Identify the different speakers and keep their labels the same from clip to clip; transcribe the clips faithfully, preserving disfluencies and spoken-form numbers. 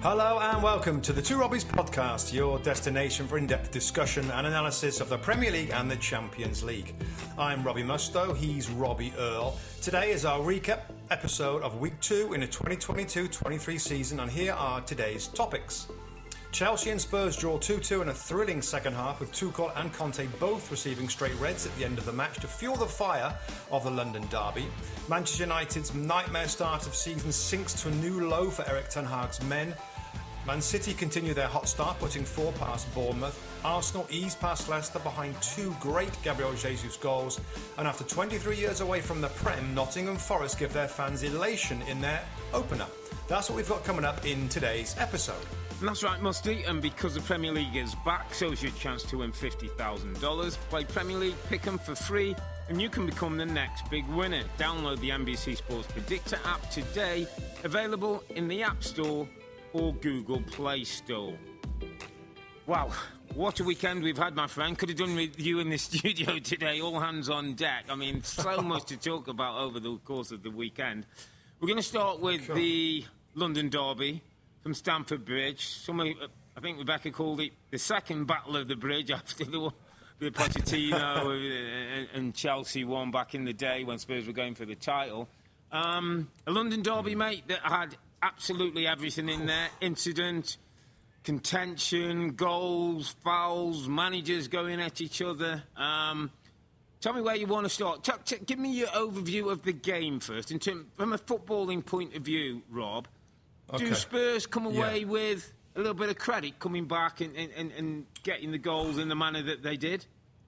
Speaker 1: Hello and welcome to the Two Robbies podcast, your destination for in-depth discussion and analysis of the Premier League and the Champions League. I'm Robbie Mustoe, he's Robbie Earle. Today is our recap episode of week two in the twenty twenty-two twenty-three season, and here are today's topics. Chelsea and Spurs draw two two in a thrilling second half, with Tuchel and Conte both receiving straight reds at the end of the match to fuel the fire of the London derby. Manchester United's nightmare start of season sinks to a new low for Erik ten Hag's men. Man City continue their hot start, putting four past Bournemouth. Arsenal ease past Leicester behind two great Gabriel Jesus goals. And after twenty-three years away from the Prem, Nottingham Forest give their fans elation in their opener. That's what we've got coming up in today's episode.
Speaker 2: And that's right, Musty, and because the Premier League is back, so is your chance to win fifty thousand dollars. Play Premier League Pick'em for free, and you can become the next big winner. Download the N B C Sports Predictor app today, available in the App Store or Google Play Store. Wow, what a weekend we've had, my friend. Could have done with you in the studio today, all hands on deck. I mean, so much to talk about over the course of the weekend. We're going to start with cool. the London derby from Stamford Bridge. Somebody, I think Rebecca called it the second battle of the bridge after the, the Pochettino and Chelsea won back in the day when Spurs were going for the title. Um, a London derby, mate, that had absolutely everything in there. Incident, contention, goals, fouls, managers going at each other. Um, tell me where you want to start. Ch- ch- give me your overview of the game first. In term, from a footballing point of view, Rob, okay. Do Spurs come away yeah. with a little bit of credit coming back and, and, and getting the goals in the manner that they did?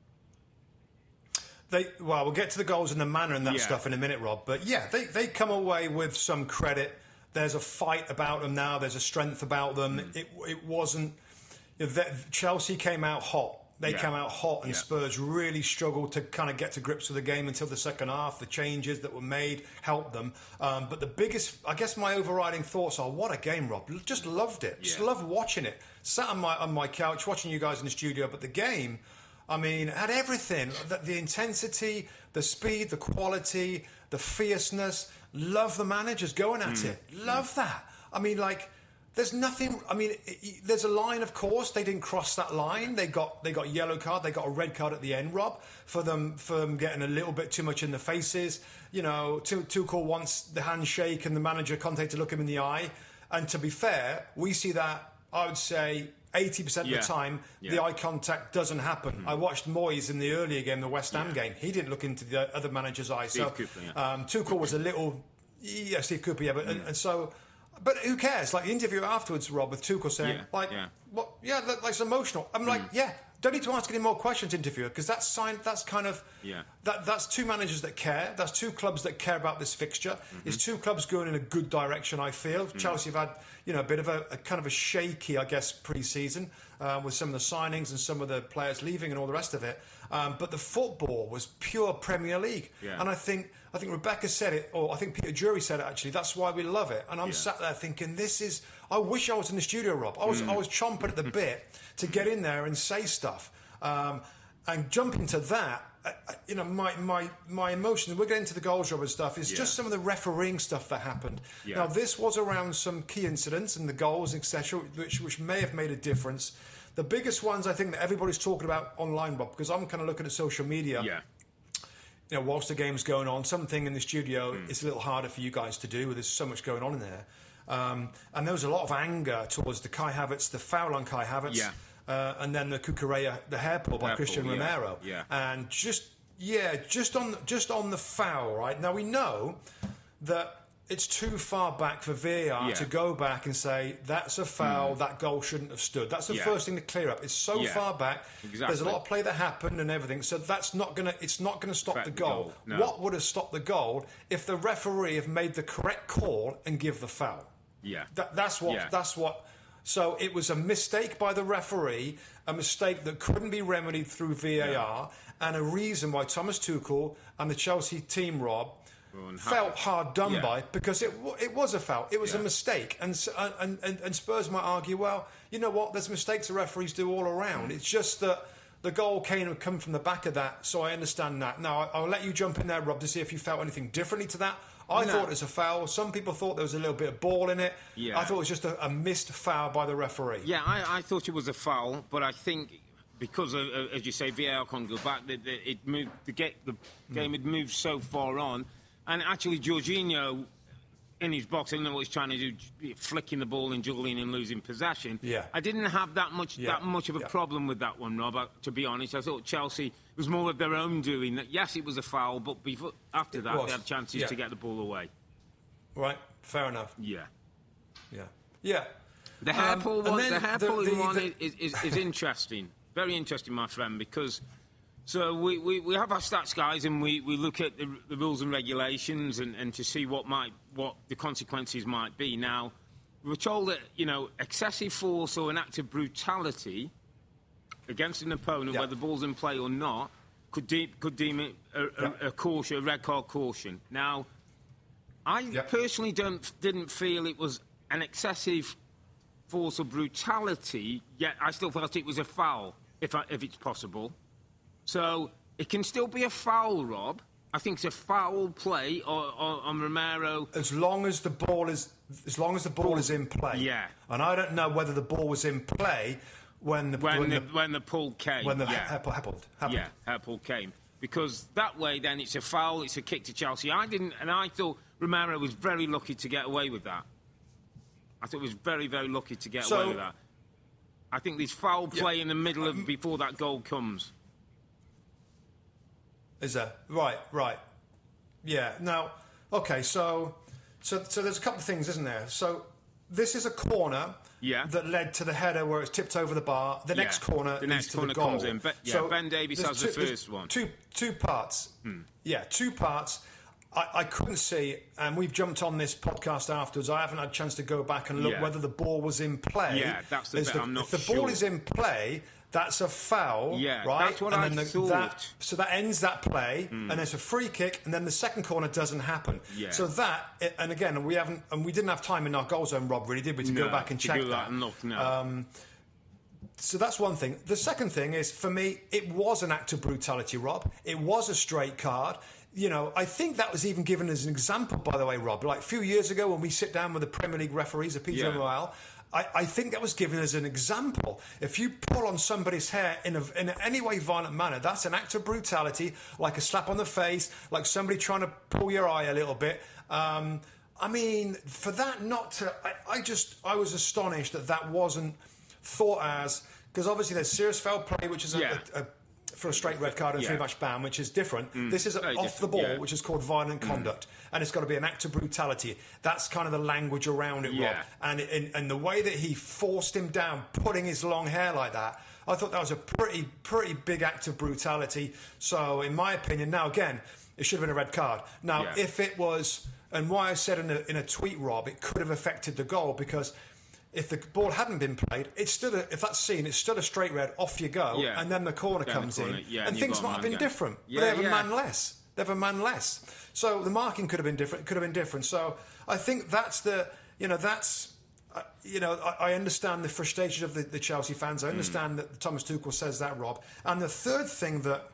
Speaker 1: They, well, we'll get to the goals and the manner and that
Speaker 2: yeah.
Speaker 1: stuff in a minute, Rob. But yeah, they, they come away with some credit. There's a fight about them now. There's a strength about them. Mm. It, it wasn't... You know, that Chelsea came out hot. They yeah. came out hot, and yeah. Spurs really struggled to kind of get to grips with the game until the second half. The changes that were made helped them. Um, but the biggest... I guess my overriding thoughts are, what a game, Rob. Just loved it. Yeah. Just loved watching it. Sat on my, on my couch, watching you guys in the studio. But the game... I mean, it had everything. The, the intensity, the speed, the quality, the fierceness. Love the managers going at mm. it. Love mm. that. I mean, like, there's nothing... I mean, it, there's a line, of course. They didn't cross that line. They got they got a yellow card. They got a red card at the end, Rob, for them for them getting a little bit too much in the faces. You know, Tuchel wants the handshake and the manager Conte to look him in the eye. And to be fair, we see that, I would say... eighty percent
Speaker 2: yeah.
Speaker 1: of the time,
Speaker 2: yeah.
Speaker 1: the eye contact doesn't happen. Mm. I watched Moyes in the earlier game, the West Ham yeah. game. He didn't look into the other manager's eyes.
Speaker 2: Steve
Speaker 1: so,
Speaker 2: Cooper, yeah.
Speaker 1: um, Tuchel was a little... Yeah, Steve Cooper, yeah. But, mm. and, and so... But who cares? Like, the interview afterwards, Rob, with Tuchel saying,
Speaker 2: yeah.
Speaker 1: like,
Speaker 2: yeah,
Speaker 1: what? Yeah, like, it's emotional. I'm mm. like, yeah, don't need to ask any more questions, interviewer, because that's sign, that's kind of...
Speaker 2: Yeah.
Speaker 1: That, that's two managers that care. That's two clubs that care about this fixture. Mm-hmm. It's two clubs going in a good direction, I feel. Mm. Chelsea have had, you know, a bit of a, a kind of a shaky, I guess, pre-season uh, with some of the signings and some of the players leaving and all the rest of it. Um, but the football was pure Premier League.
Speaker 2: Yeah.
Speaker 1: And I think I think Rebecca said it, or I think Peter Drury said it, actually. That's why we love it. And I'm
Speaker 2: yeah.
Speaker 1: sat there thinking, this is... I wish I was in the studio, Rob. I was, mm. I was chomping at the bit to get in there and say stuff. Um, and jump into that, uh, you know, my, my, my emotions, we'll get into the goals, Rob, and stuff, is yeah. just some of the refereeing stuff that happened. Yeah. Now, this was around some key incidents and the goals, et cetera, which, which may have made a difference. The biggest ones, I think, that everybody's talking about online, Bob, because I'm kind of looking at social media.
Speaker 2: Yeah.
Speaker 1: You know, whilst the game's going on, something in the studio mm. is a little harder for you guys to do. There's so much going on in there. Um, and there was a lot of anger towards the Kai Havertz, the foul on Kai Havertz.
Speaker 2: Yeah.
Speaker 1: Uh, and then the Cucurella, the hair pull by
Speaker 2: hair
Speaker 1: Christian
Speaker 2: pull, yeah.
Speaker 1: Romero.
Speaker 2: Yeah.
Speaker 1: And just, yeah, just on, just on the foul, right? Now, we know that it's too far back for V A R
Speaker 2: yeah.
Speaker 1: to go back and say, that's a foul, mm. that goal shouldn't have stood. That's the
Speaker 2: yeah.
Speaker 1: first thing to clear up. It's so
Speaker 2: yeah.
Speaker 1: far back.
Speaker 2: Exactly.
Speaker 1: There's a lot of play that happened and everything, so that's not going to, it's not going to stop
Speaker 2: Affect
Speaker 1: the goal.
Speaker 2: the goal. No.
Speaker 1: What would have stopped the goal if the referee have made the correct call and give the foul?
Speaker 2: Yeah.
Speaker 1: That, that's what,
Speaker 2: yeah.
Speaker 1: that's what... So it was a mistake by the referee, a mistake that couldn't be remedied through V A R, yeah. and a reason why Thomas Tuchel and the Chelsea team, Rob, well, felt hard done
Speaker 2: yeah.
Speaker 1: by, because it it was a foul. It was
Speaker 2: yeah.
Speaker 1: a mistake. And, and, and, and Spurs might argue, well, you know what, there's mistakes the referees do all around. Mm. It's just that the goal came and come from the back of that, so I understand that. Now, I'll let you jump in there, Rob, to see if you felt anything differently to that. I
Speaker 2: no.
Speaker 1: thought it was a foul. Some people thought there was a little bit of ball in it.
Speaker 2: Yeah.
Speaker 1: I thought it was just a, a missed foul by the referee.
Speaker 2: Yeah, I, I thought it was a foul, but I think because, of, uh, as you say, V A R can't go back, that it moved, the, get, the game had moved so far on. And actually, Jorginho, in his box, I don't know what he's trying to do, flicking the ball and juggling and losing possession.
Speaker 1: Yeah.
Speaker 2: I didn't have that much
Speaker 1: yeah.
Speaker 2: that much of a
Speaker 1: yeah.
Speaker 2: problem with that one, Rob, to be honest. I thought Chelsea was more of their own doing. That yes, it was a foul, but before, after that, they had chances
Speaker 1: yeah.
Speaker 2: to get the ball away.
Speaker 1: Right, fair enough.
Speaker 2: Yeah.
Speaker 1: Yeah. Yeah.
Speaker 2: The hair
Speaker 1: um,
Speaker 2: pull one, the hair pulling one
Speaker 1: the,
Speaker 2: is, is, is interesting. Very interesting, my friend, because... So we, we, we have our stats guys and we, we look at the, the rules and regulations and, and to see what might what the consequences might be. Now, we're told that, you know, excessive force or an act of brutality against an opponent,
Speaker 1: yeah.
Speaker 2: whether the ball's in play or not, could, de- could deem it a,
Speaker 1: yeah.
Speaker 2: a, a caution, a red card caution. Now, I
Speaker 1: yeah.
Speaker 2: personally don't didn't feel it was an excessive force or brutality, yet I still felt it was a foul, if I, if it's possible. So it can still be a foul, Rob. I think it's a foul play on, on, on Romero.
Speaker 1: As long as the ball is, as long as the ball, ball is in play.
Speaker 2: Yeah.
Speaker 1: And I don't know whether the ball was in play when the
Speaker 2: when,
Speaker 1: when
Speaker 2: the,
Speaker 1: the,
Speaker 2: when the pull came.
Speaker 1: When the
Speaker 2: yeah.
Speaker 1: happened. happened.
Speaker 2: Yeah, hair pull came. Because that way, then it's a foul. It's a kick to Chelsea. I didn't, and I thought Romero was very lucky to get away with that. I thought he was very, very lucky to get
Speaker 1: so,
Speaker 2: away with that. I think this foul play
Speaker 1: yeah.
Speaker 2: in the middle of before that goal comes.
Speaker 1: Is that right? Right. Yeah. Now, okay. So, so, so there's a couple of things, isn't there? So, this is a corner
Speaker 2: yeah.
Speaker 1: that led to the header where it's tipped over the bar. The
Speaker 2: yeah.
Speaker 1: next corner,
Speaker 2: the next
Speaker 1: leads
Speaker 2: corner
Speaker 1: to the goal.
Speaker 2: comes in. Be- yeah,
Speaker 1: so
Speaker 2: Ben Davies has
Speaker 1: two,
Speaker 2: the first one.
Speaker 1: Two, two parts. Hmm. Yeah, two parts. I, I couldn't see, and we've jumped on this podcast afterwards. I haven't had a chance to go back and look
Speaker 2: yeah.
Speaker 1: whether the ball was in play.
Speaker 2: Yeah, that's the bit
Speaker 1: the,
Speaker 2: I'm not
Speaker 1: If the
Speaker 2: sure.
Speaker 1: ball is in play, that's a foul,
Speaker 2: yeah,
Speaker 1: right?
Speaker 2: that's what
Speaker 1: and
Speaker 2: I
Speaker 1: then the,
Speaker 2: thought.
Speaker 1: That, so that ends that play,
Speaker 2: mm.
Speaker 1: and it's a free kick, and then the second corner doesn't happen.
Speaker 2: Yeah.
Speaker 1: So that, and again, we haven't, and we didn't have time in our goal zone, Rob, really, did we, to
Speaker 2: no,
Speaker 1: go back and
Speaker 2: to
Speaker 1: check
Speaker 2: do
Speaker 1: that?
Speaker 2: that and look, no.
Speaker 1: Um, so that's one thing. The second thing is, for me, it was an act of brutality, Rob. It was a straight card. You know, I think that was even given as an example, by the way, Rob. Like a few years ago when we sit down with the Premier League referees, the P G M O L, yeah. I, I think that was given as an example. If you pull on somebody's hair in, a, in any way violent manner, that's an act of brutality, like a slap on the face, like somebody trying to pull your eye a little bit. Um, I mean, for that not to... I, I just... I was astonished that that wasn't thought as... Because obviously there's serious foul play, which is a...
Speaker 2: Yeah.
Speaker 1: a, a for a straight red card and
Speaker 2: yeah.
Speaker 1: three-match ban, which is different.
Speaker 2: Mm,
Speaker 1: this is off the ball,
Speaker 2: yeah.
Speaker 1: which is called violent conduct, mm. and it's got to be an act of brutality. That's kind of the language around it,
Speaker 2: yeah.
Speaker 1: Rob. And, and and the way that he forced him down, putting his long hair like that, I thought that was a pretty pretty big act of brutality. So, in my opinion, now again, it should have been a red card. Now,
Speaker 2: yeah.
Speaker 1: if it was, and why I said in a, in a tweet, Rob, it could have affected the goal because. If the ball hadn't been played, it's still a, if that's seen, it's still a straight red. Off you go,
Speaker 2: yeah.
Speaker 1: and then the corner
Speaker 2: then
Speaker 1: comes
Speaker 2: the corner,
Speaker 1: in,
Speaker 2: yeah,
Speaker 1: and,
Speaker 2: and
Speaker 1: things might have been
Speaker 2: again.
Speaker 1: different.
Speaker 2: Yeah,
Speaker 1: but they have
Speaker 2: yeah.
Speaker 1: a man less. They have a man less. So the marking could have been different. Could have been different. So I think that's the, you know, that's, uh, you know, I, I understand the frustration of the, the Chelsea fans. I understand mm. that Thomas Tuchel says that, Rob. And the third thing that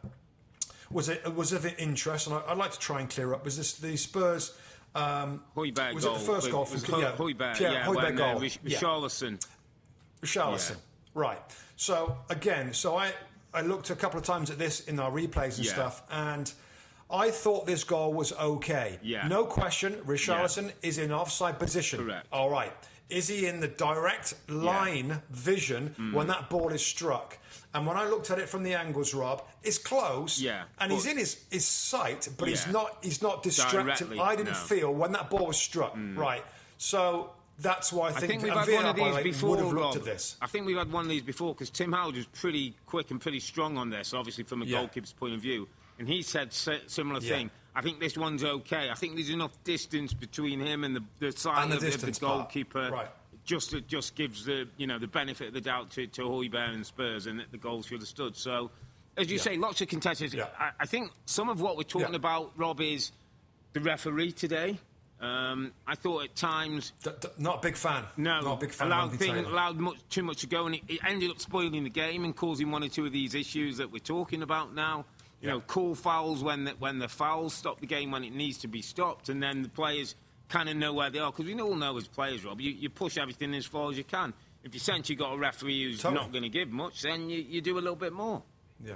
Speaker 1: was a, was of interest, and I, I'd like to try and clear up, was this the Spurs. Um,
Speaker 2: Højbjerg
Speaker 1: was
Speaker 2: goal.
Speaker 1: it the first goal?
Speaker 2: Was
Speaker 1: From,
Speaker 2: Ho-
Speaker 1: yeah,
Speaker 2: Højbjerg,
Speaker 1: yeah,
Speaker 2: yeah,
Speaker 1: Højbjerg
Speaker 2: when,
Speaker 1: goal.
Speaker 2: Uh, Rich-
Speaker 1: yeah.
Speaker 2: Richarlison.
Speaker 1: Richarlison. Yeah. Right. So, again, so I, I looked a couple of times at this in our replays and
Speaker 2: yeah.
Speaker 1: stuff, and I thought this goal was okay.
Speaker 2: Yeah.
Speaker 1: No question, Richarlison
Speaker 2: yeah.
Speaker 1: is in offside position.
Speaker 2: Correct.
Speaker 1: All right. Is he in the direct line
Speaker 2: yeah.
Speaker 1: vision mm. when that ball is struck? And when I looked at it from the angles, Rob, it's close.
Speaker 2: Yeah.
Speaker 1: And he's in his, his sight, but
Speaker 2: yeah.
Speaker 1: he's not he's not distracted.
Speaker 2: Directly,
Speaker 1: I didn't
Speaker 2: no.
Speaker 1: feel when that ball was struck.
Speaker 2: Mm.
Speaker 1: Right. So... That's why I think,
Speaker 2: I think we've
Speaker 1: and
Speaker 2: had
Speaker 1: V A R,
Speaker 2: one of these
Speaker 1: way,
Speaker 2: before,
Speaker 1: would have looked
Speaker 2: Rob.
Speaker 1: at this.
Speaker 2: I think we've had one of these before because Tim Howard was pretty quick and pretty strong on this, obviously from a
Speaker 1: yeah.
Speaker 2: goalkeeper's point of view. And he said si- similar
Speaker 1: yeah.
Speaker 2: thing. I think this one's okay. I think there's enough distance between him and the, the side
Speaker 1: and the
Speaker 2: of, the, of the goalkeeper.
Speaker 1: Right.
Speaker 2: Just it just gives the you know the benefit of the doubt to, to Højbjerg and Spurs, and that the goal should have stood. So, as you
Speaker 1: yeah.
Speaker 2: say, lots of contestants.
Speaker 1: Yeah.
Speaker 2: I, I think some of what we're talking
Speaker 1: yeah.
Speaker 2: about, Rob, is the referee today. Um, I thought at times...
Speaker 1: D- d- not a big fan.
Speaker 2: No.
Speaker 1: Not a big fan
Speaker 2: allowed,
Speaker 1: of
Speaker 2: thing, allowed much, too much to go, and it, it ended up spoiling the game and causing one or two of these issues that we're talking about now. You yeah. know, call fouls when the, when the fouls, stop the game when it needs to be stopped, and then the players kind of know where they are. Because we all know as players, Rob, you, you push everything as far as you can. If you sense you've got a referee who's totally. not going to give much, then you, you do a little bit more.
Speaker 1: Yeah.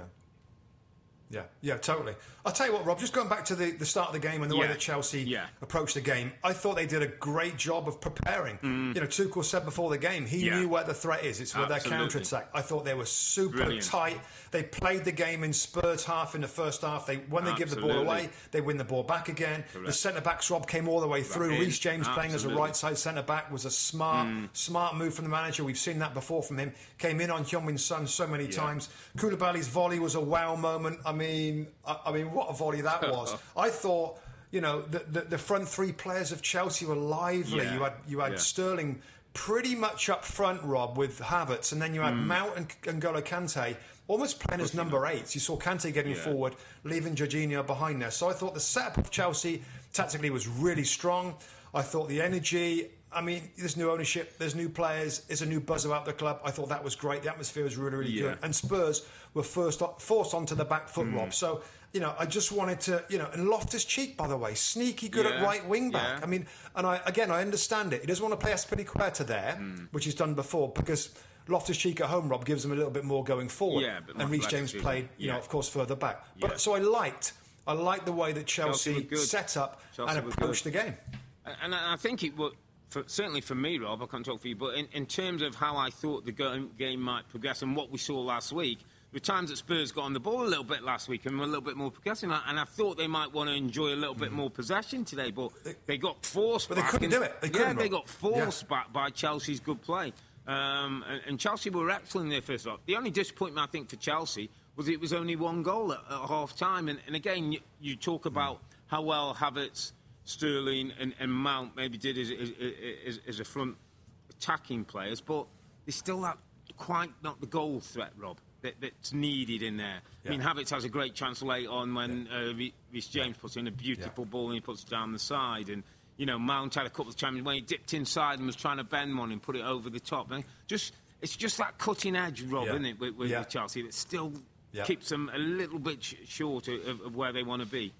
Speaker 1: Yeah, yeah, totally. I'll tell you what, Rob, just going back to the, the start of the game and the
Speaker 2: yeah.
Speaker 1: way that Chelsea
Speaker 2: yeah.
Speaker 1: approached the game, I thought they did a great job of preparing. Mm. You know, Tuchel said before the game, he yeah. knew where the threat is. It's with their counter-attack. I thought they were super Brilliant. tight. They played the game in Spurs half in the first half. They When they Absolutely. give the ball away, they win the ball back again. Correct. The centre-backs, Rob, came all the way through. Reece James Absolutely. playing as a right-side centre-back was a smart, mm. smart move from the manager. We've seen that before from him. Came in on Heung-min Son so many yeah. times. Koulibaly's volley was a wow moment. I mean... I, I mean, what a volley that was. I thought, you know, the, the, the front three players of Chelsea were lively. Yeah. You had you had yeah. Sterling pretty much up front, Rob, with Havertz, and then you had mm. Mount and, and N'Golo Kante almost playing as number eights. You saw Kante getting yeah. forward, leaving Jorginho behind there. So I thought the setup of Chelsea tactically was really strong. I thought the energy... I mean, there's new ownership, there's new players, there's a new buzz about the club. I thought that was great. The atmosphere was really, really yeah. good. And Spurs were first forced onto the back foot, mm. Rob. So, you know, I just wanted to, you know, and Loftus-Cheek, by the way, sneaky good yeah. at right wing back. Yeah. I mean, and I again, I understand it. He doesn't want to play Azpilicueta there, mm. which he's done before, because Loftus-Cheek at home, Rob, gives him a little bit more going forward. Yeah, and Reece James played, you yeah. know, of course, further back. But yeah. so I liked, I liked the way that Chelsea, Chelsea set up Chelsea and approached the game.
Speaker 2: And I think it would. For, certainly for me, Rob, I can't talk for you, but in, in terms of how I thought the game, game might progress and what we saw last week, the times that Spurs got on the ball a little bit last week and were a little bit more progressive, and I thought they might want to enjoy a little bit more possession today, but they, they got forced
Speaker 1: but
Speaker 2: back.
Speaker 1: But they couldn't
Speaker 2: and,
Speaker 1: do it. They
Speaker 2: yeah,
Speaker 1: couldn't,
Speaker 2: they got forced yeah. back by Chelsea's good play. Um, and, and Chelsea were excellent in their first half. The only disappointment, I think, for Chelsea was it was only one goal at, at half-time. And, and again, you, you talk about how well Havertz... Sterling and, and Mount maybe did as, as, as, as a front attacking players, but they still have quite not the goal threat, Rob, that, that's needed in there. Yeah. I mean, Havertz has a great chance late on when yeah. uh, Reece James yeah. puts in a beautiful yeah. ball and he puts it down the side. And, you know, Mount had a couple of times when he dipped inside and was trying to bend one and put it over the top. And just It's just that cutting edge, Rob, yeah. isn't it, with, with, yeah. with Chelsea, that still yeah. keeps them a little bit sh- short of, of where they want to be.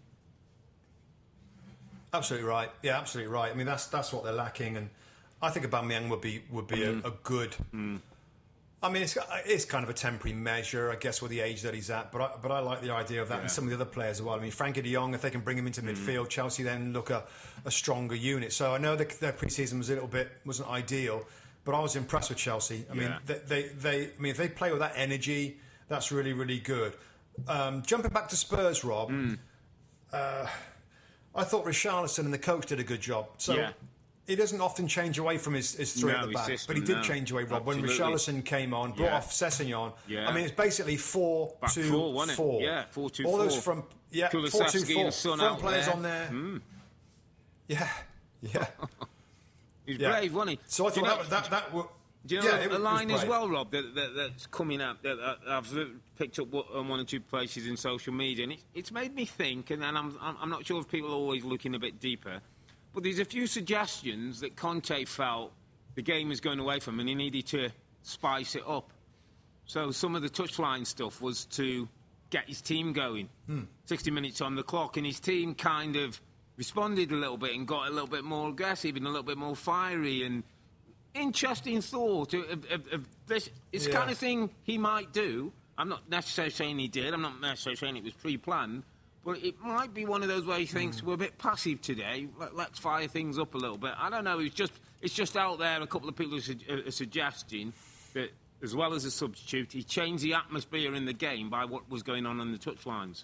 Speaker 1: Absolutely right. Yeah, absolutely right. I mean, that's that's what they're lacking, and I think Aubameyang would be would be mm. a, a good. Mm. I mean, it's it's kind of a temporary measure, I guess, with the age that he's at. But I, but I like the idea of that, yeah. and some of the other players as well. I mean, Frankie De Jong, if they can bring him into mm. midfield, Chelsea then look a, a stronger unit. So I know the, their pre-season was a little bit wasn't ideal, but I was impressed with Chelsea. I yeah. mean, they, they they I mean, if they play with that energy, that's really really good. Um, jumping back to Spurs, Rob. Mm. Uh, I thought Richarlison and the coach did a good job. So yeah. he doesn't often change away from his, his three no, at the back, system, but he did no. change away, Rob. Absolutely. When Richarlison came on, brought yeah. off Sessegnon. Yeah. I mean, it's basically four
Speaker 2: back
Speaker 1: two
Speaker 2: four, wasn't it?
Speaker 1: four.
Speaker 2: Yeah, four two
Speaker 1: All
Speaker 2: four.
Speaker 1: those from yeah, four two four. Front players there. on there. Mm. Yeah, yeah.
Speaker 2: He's
Speaker 1: yeah.
Speaker 2: brave, wasn't he?
Speaker 1: So I thought that, that that that.
Speaker 2: Do you know yeah, a line as well, Rob, that, that, that's coming up, that, that I've picked up on one or two places in social media, and it, it's made me think, and, and I'm, I'm not sure if people are always looking a bit deeper, but there's a few suggestions that Conte felt the game was going away from him and he needed to spice it up. So some of the touchline stuff was to get his team going. Hmm. sixty minutes on the clock, and his team kind of responded a little bit and got a little bit more aggressive and a little bit more fiery, and interesting thought of, of, of this. It's the yeah. kind of thing he might do. I'm not necessarily saying he did. I'm not necessarily saying it was pre-planned. But it might be one of those where he thinks, mm. we're a bit passive today. Let, let's fire things up a little bit. I don't know. It's just it's just out there. A couple of people are, su- are suggesting that, as well as a substitute, he changed the atmosphere in the game by what was going on on the touchlines.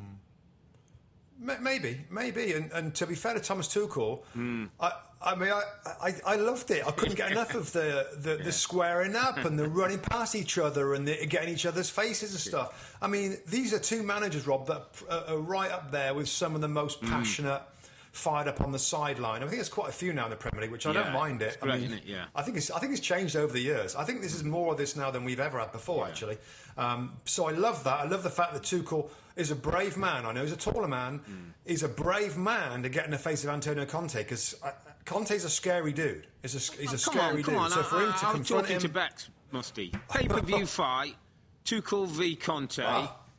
Speaker 1: Mm. Maybe, maybe. And, and to be fair to Thomas Tuchel, mm. I... I mean, I, I, I loved it. I couldn't get enough of the, the, yeah. the squaring up and the running past each other and the, getting each other's faces and stuff. I mean, these are two managers, Rob, that are right up there with some of the most passionate, mm. fired up on the sideline. I think there's quite a few now in the Premier League, which I yeah, don't mind it.
Speaker 2: Great,
Speaker 1: I mean,
Speaker 2: isn't it? Yeah.
Speaker 1: I think it's I think it's changed over the years. I think this is more of this now than we've ever had before, yeah. actually. Um, so I love that. I love the fact that Tuchel is a brave man. I know he's a taller man. Mm. He's a brave man to get in the face of Antonio Conte, because Conte's a scary dude. He's a, he's a oh, scary on, dude.
Speaker 2: On.
Speaker 1: So for him
Speaker 2: I,
Speaker 1: to
Speaker 2: I'm
Speaker 1: confront
Speaker 2: talking
Speaker 1: him...
Speaker 2: to Bex, Musty. Pay-per-view fight, Tuchel v Conte. Ah.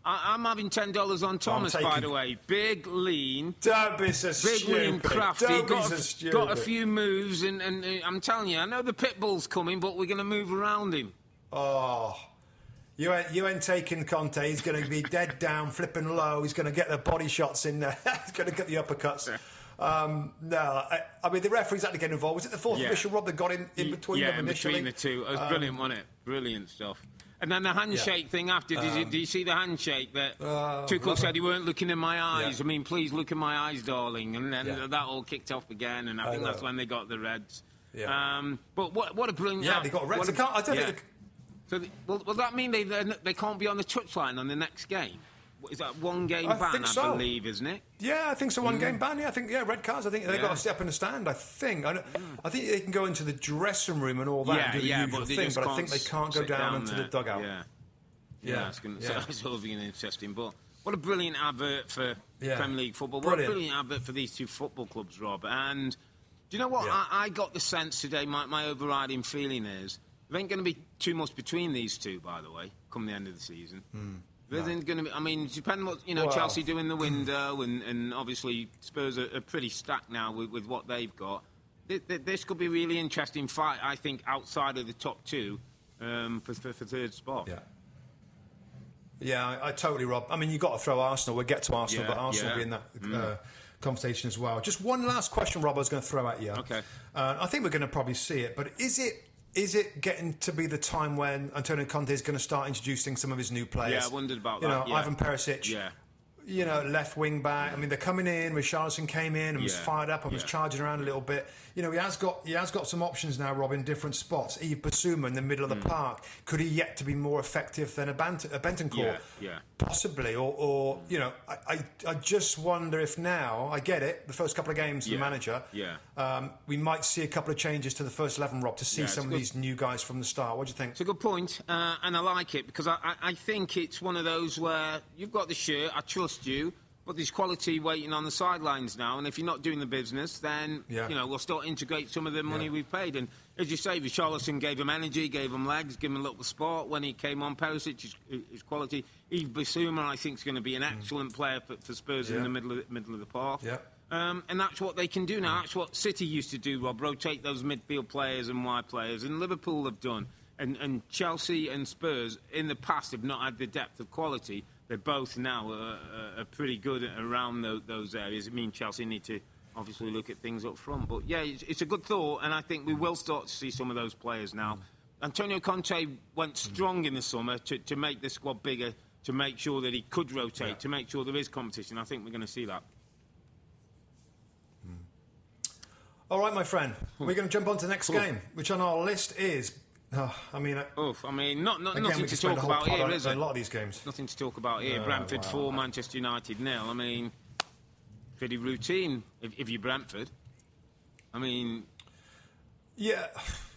Speaker 2: I, I'm having ten dollars on Thomas,
Speaker 1: taking...
Speaker 2: by the way. Big, lean.
Speaker 1: Don't be so
Speaker 2: big,
Speaker 1: stupid.
Speaker 2: Big, lean, crafty.
Speaker 1: Don't
Speaker 2: got,
Speaker 1: be so
Speaker 2: a,
Speaker 1: stupid.
Speaker 2: got a few moves, and, and uh, I'm telling you, I know the pit bull's coming, but we're going to move around him.
Speaker 1: Oh, you ain't, you ain't taking Conte. He's going to be dead down, flipping low. He's going to get the body shots in there. He's going to get the uppercuts. Um, no, I, I mean, the referees had to get involved. Was it the fourth
Speaker 2: yeah.
Speaker 1: official, Rob, that got in, in between
Speaker 2: yeah,
Speaker 1: them initially?
Speaker 2: Yeah, in between the two. It was
Speaker 1: um,
Speaker 2: brilliant, wasn't it? Brilliant stuff. And then the handshake yeah. thing after, did, um, you, did you see the handshake that uh, Tuchel said he weren't looking in my eyes? Yeah. I mean, please look in my eyes, darling. And then yeah. that all kicked off again, and I, I think know. that's when they got the Reds. Yeah. Um, but what, what a brilliant...
Speaker 1: Yeah, they got Reds. They can't, I don't yeah. think...
Speaker 2: So, they, well, will that mean they they can't be on the touchline on the next game? Is that one game I ban,
Speaker 1: so.
Speaker 2: I believe, isn't it?
Speaker 1: Yeah, I think so. One mm. game ban. Yeah, I think yeah, red cards. I think they've yeah. got to step in the stand. I think. I, mm. I think they can go into the dressing room and all that
Speaker 2: yeah,
Speaker 1: and do the
Speaker 2: yeah,
Speaker 1: usual
Speaker 2: but
Speaker 1: thing, but I think they can't go down,
Speaker 2: down
Speaker 1: into
Speaker 2: there.
Speaker 1: the dugout.
Speaker 2: Yeah,
Speaker 1: yeah,
Speaker 2: yeah. It's, gonna,
Speaker 1: yeah.
Speaker 2: So it's all being interesting. But what a brilliant advert for
Speaker 1: yeah.
Speaker 2: Premier League football. What
Speaker 1: brilliant.
Speaker 2: a brilliant advert for these two football clubs, Rob. And do you know what? Yeah. I, I got the sense today. My, my overriding feeling is there ain't going to be too much between these two. By the way, come the end of the season. Mm. There
Speaker 1: no.
Speaker 2: isn't going to be. I mean, depending what you know, well, Chelsea do in the window, and, and obviously Spurs are, are pretty stacked now with, with what they've got. This, this could be a really interesting fight, I think, outside of the top two um, for, for for third spot.
Speaker 1: Yeah, yeah, I, I totally, Rob. I mean, you've got to throw Arsenal. We'll get to Arsenal, yeah, but Arsenal yeah. will be in that mm. uh, conversation as well. Just one last question, Rob. I was going to throw at you.
Speaker 2: Okay.
Speaker 1: Uh, I think we're going to probably see it, but is it? Is it getting to be the time when Antonio Conte is going to start introducing some of his new players?
Speaker 2: Yeah, I wondered about
Speaker 1: you
Speaker 2: that.
Speaker 1: You know,
Speaker 2: yeah.
Speaker 1: Ivan Perisic.
Speaker 2: Yeah.
Speaker 1: You know, left wing back. I mean, they're coming in. Richarlison came in and was
Speaker 2: yeah.
Speaker 1: fired up and
Speaker 2: yeah.
Speaker 1: was charging around a little bit. You know, he has got he has got some options now, Rob, in different spots. Yves Bissouma in the middle of the mm. park. Could he yet to be more effective than a, Bant- a Bentancur?
Speaker 2: Yeah, yeah.
Speaker 1: Possibly. Or, or you know, I, I, I just wonder if now, I get it, the first couple of games,
Speaker 2: yeah.
Speaker 1: the manager,
Speaker 2: yeah.
Speaker 1: um, we might see a couple of changes to the first eleven, Rob, to see
Speaker 2: yeah,
Speaker 1: some of
Speaker 2: good.
Speaker 1: these new guys from the start. What do you think?
Speaker 2: It's a good point, uh, and I like it, because I, I, I think it's one of those where you've got the shirt, I trust you, but there's quality waiting on the sidelines now, and if you're not doing the business, then
Speaker 1: yeah.
Speaker 2: you know we'll still integrate some of the money yeah. we've paid. And as you say, Richarlison gave him energy, gave him legs, gave him a little sport when he came on. Perisic, his, his quality. Yves Bissouma, I think, is going to be an excellent mm. player for, for Spurs yeah. in the middle of the, middle of the park.
Speaker 1: Yeah.
Speaker 2: Um, and that's what they can do now. That's what City used to do, Rob, rotate those midfield players and wide players, and Liverpool have done. And, and Chelsea and Spurs in the past have not had the depth of quality. They're both now uh, uh, pretty good around those, those areas. I mean, Chelsea need to obviously look at things up front. But, yeah, it's, it's a good thought, and I think we will start to see some of those players now. Mm. Antonio Conte went strong mm. in the summer to, to make the squad bigger, to make sure that he could rotate, yeah. to make sure there is competition. I think we're going to see that.
Speaker 1: Mm. All right, my friend. We're going to jump on to the next Ooh. game, which on our list is... Oh, I mean,
Speaker 2: Oof, I mean, not, not
Speaker 1: again,
Speaker 2: nothing to talk about here, is it?
Speaker 1: A lot of these games.
Speaker 2: Nothing to talk about here.
Speaker 1: Oh,
Speaker 2: Brentford
Speaker 1: wow.
Speaker 2: four, Manchester United nil. I mean, pretty routine if, if you're Brentford. I mean,
Speaker 1: yeah,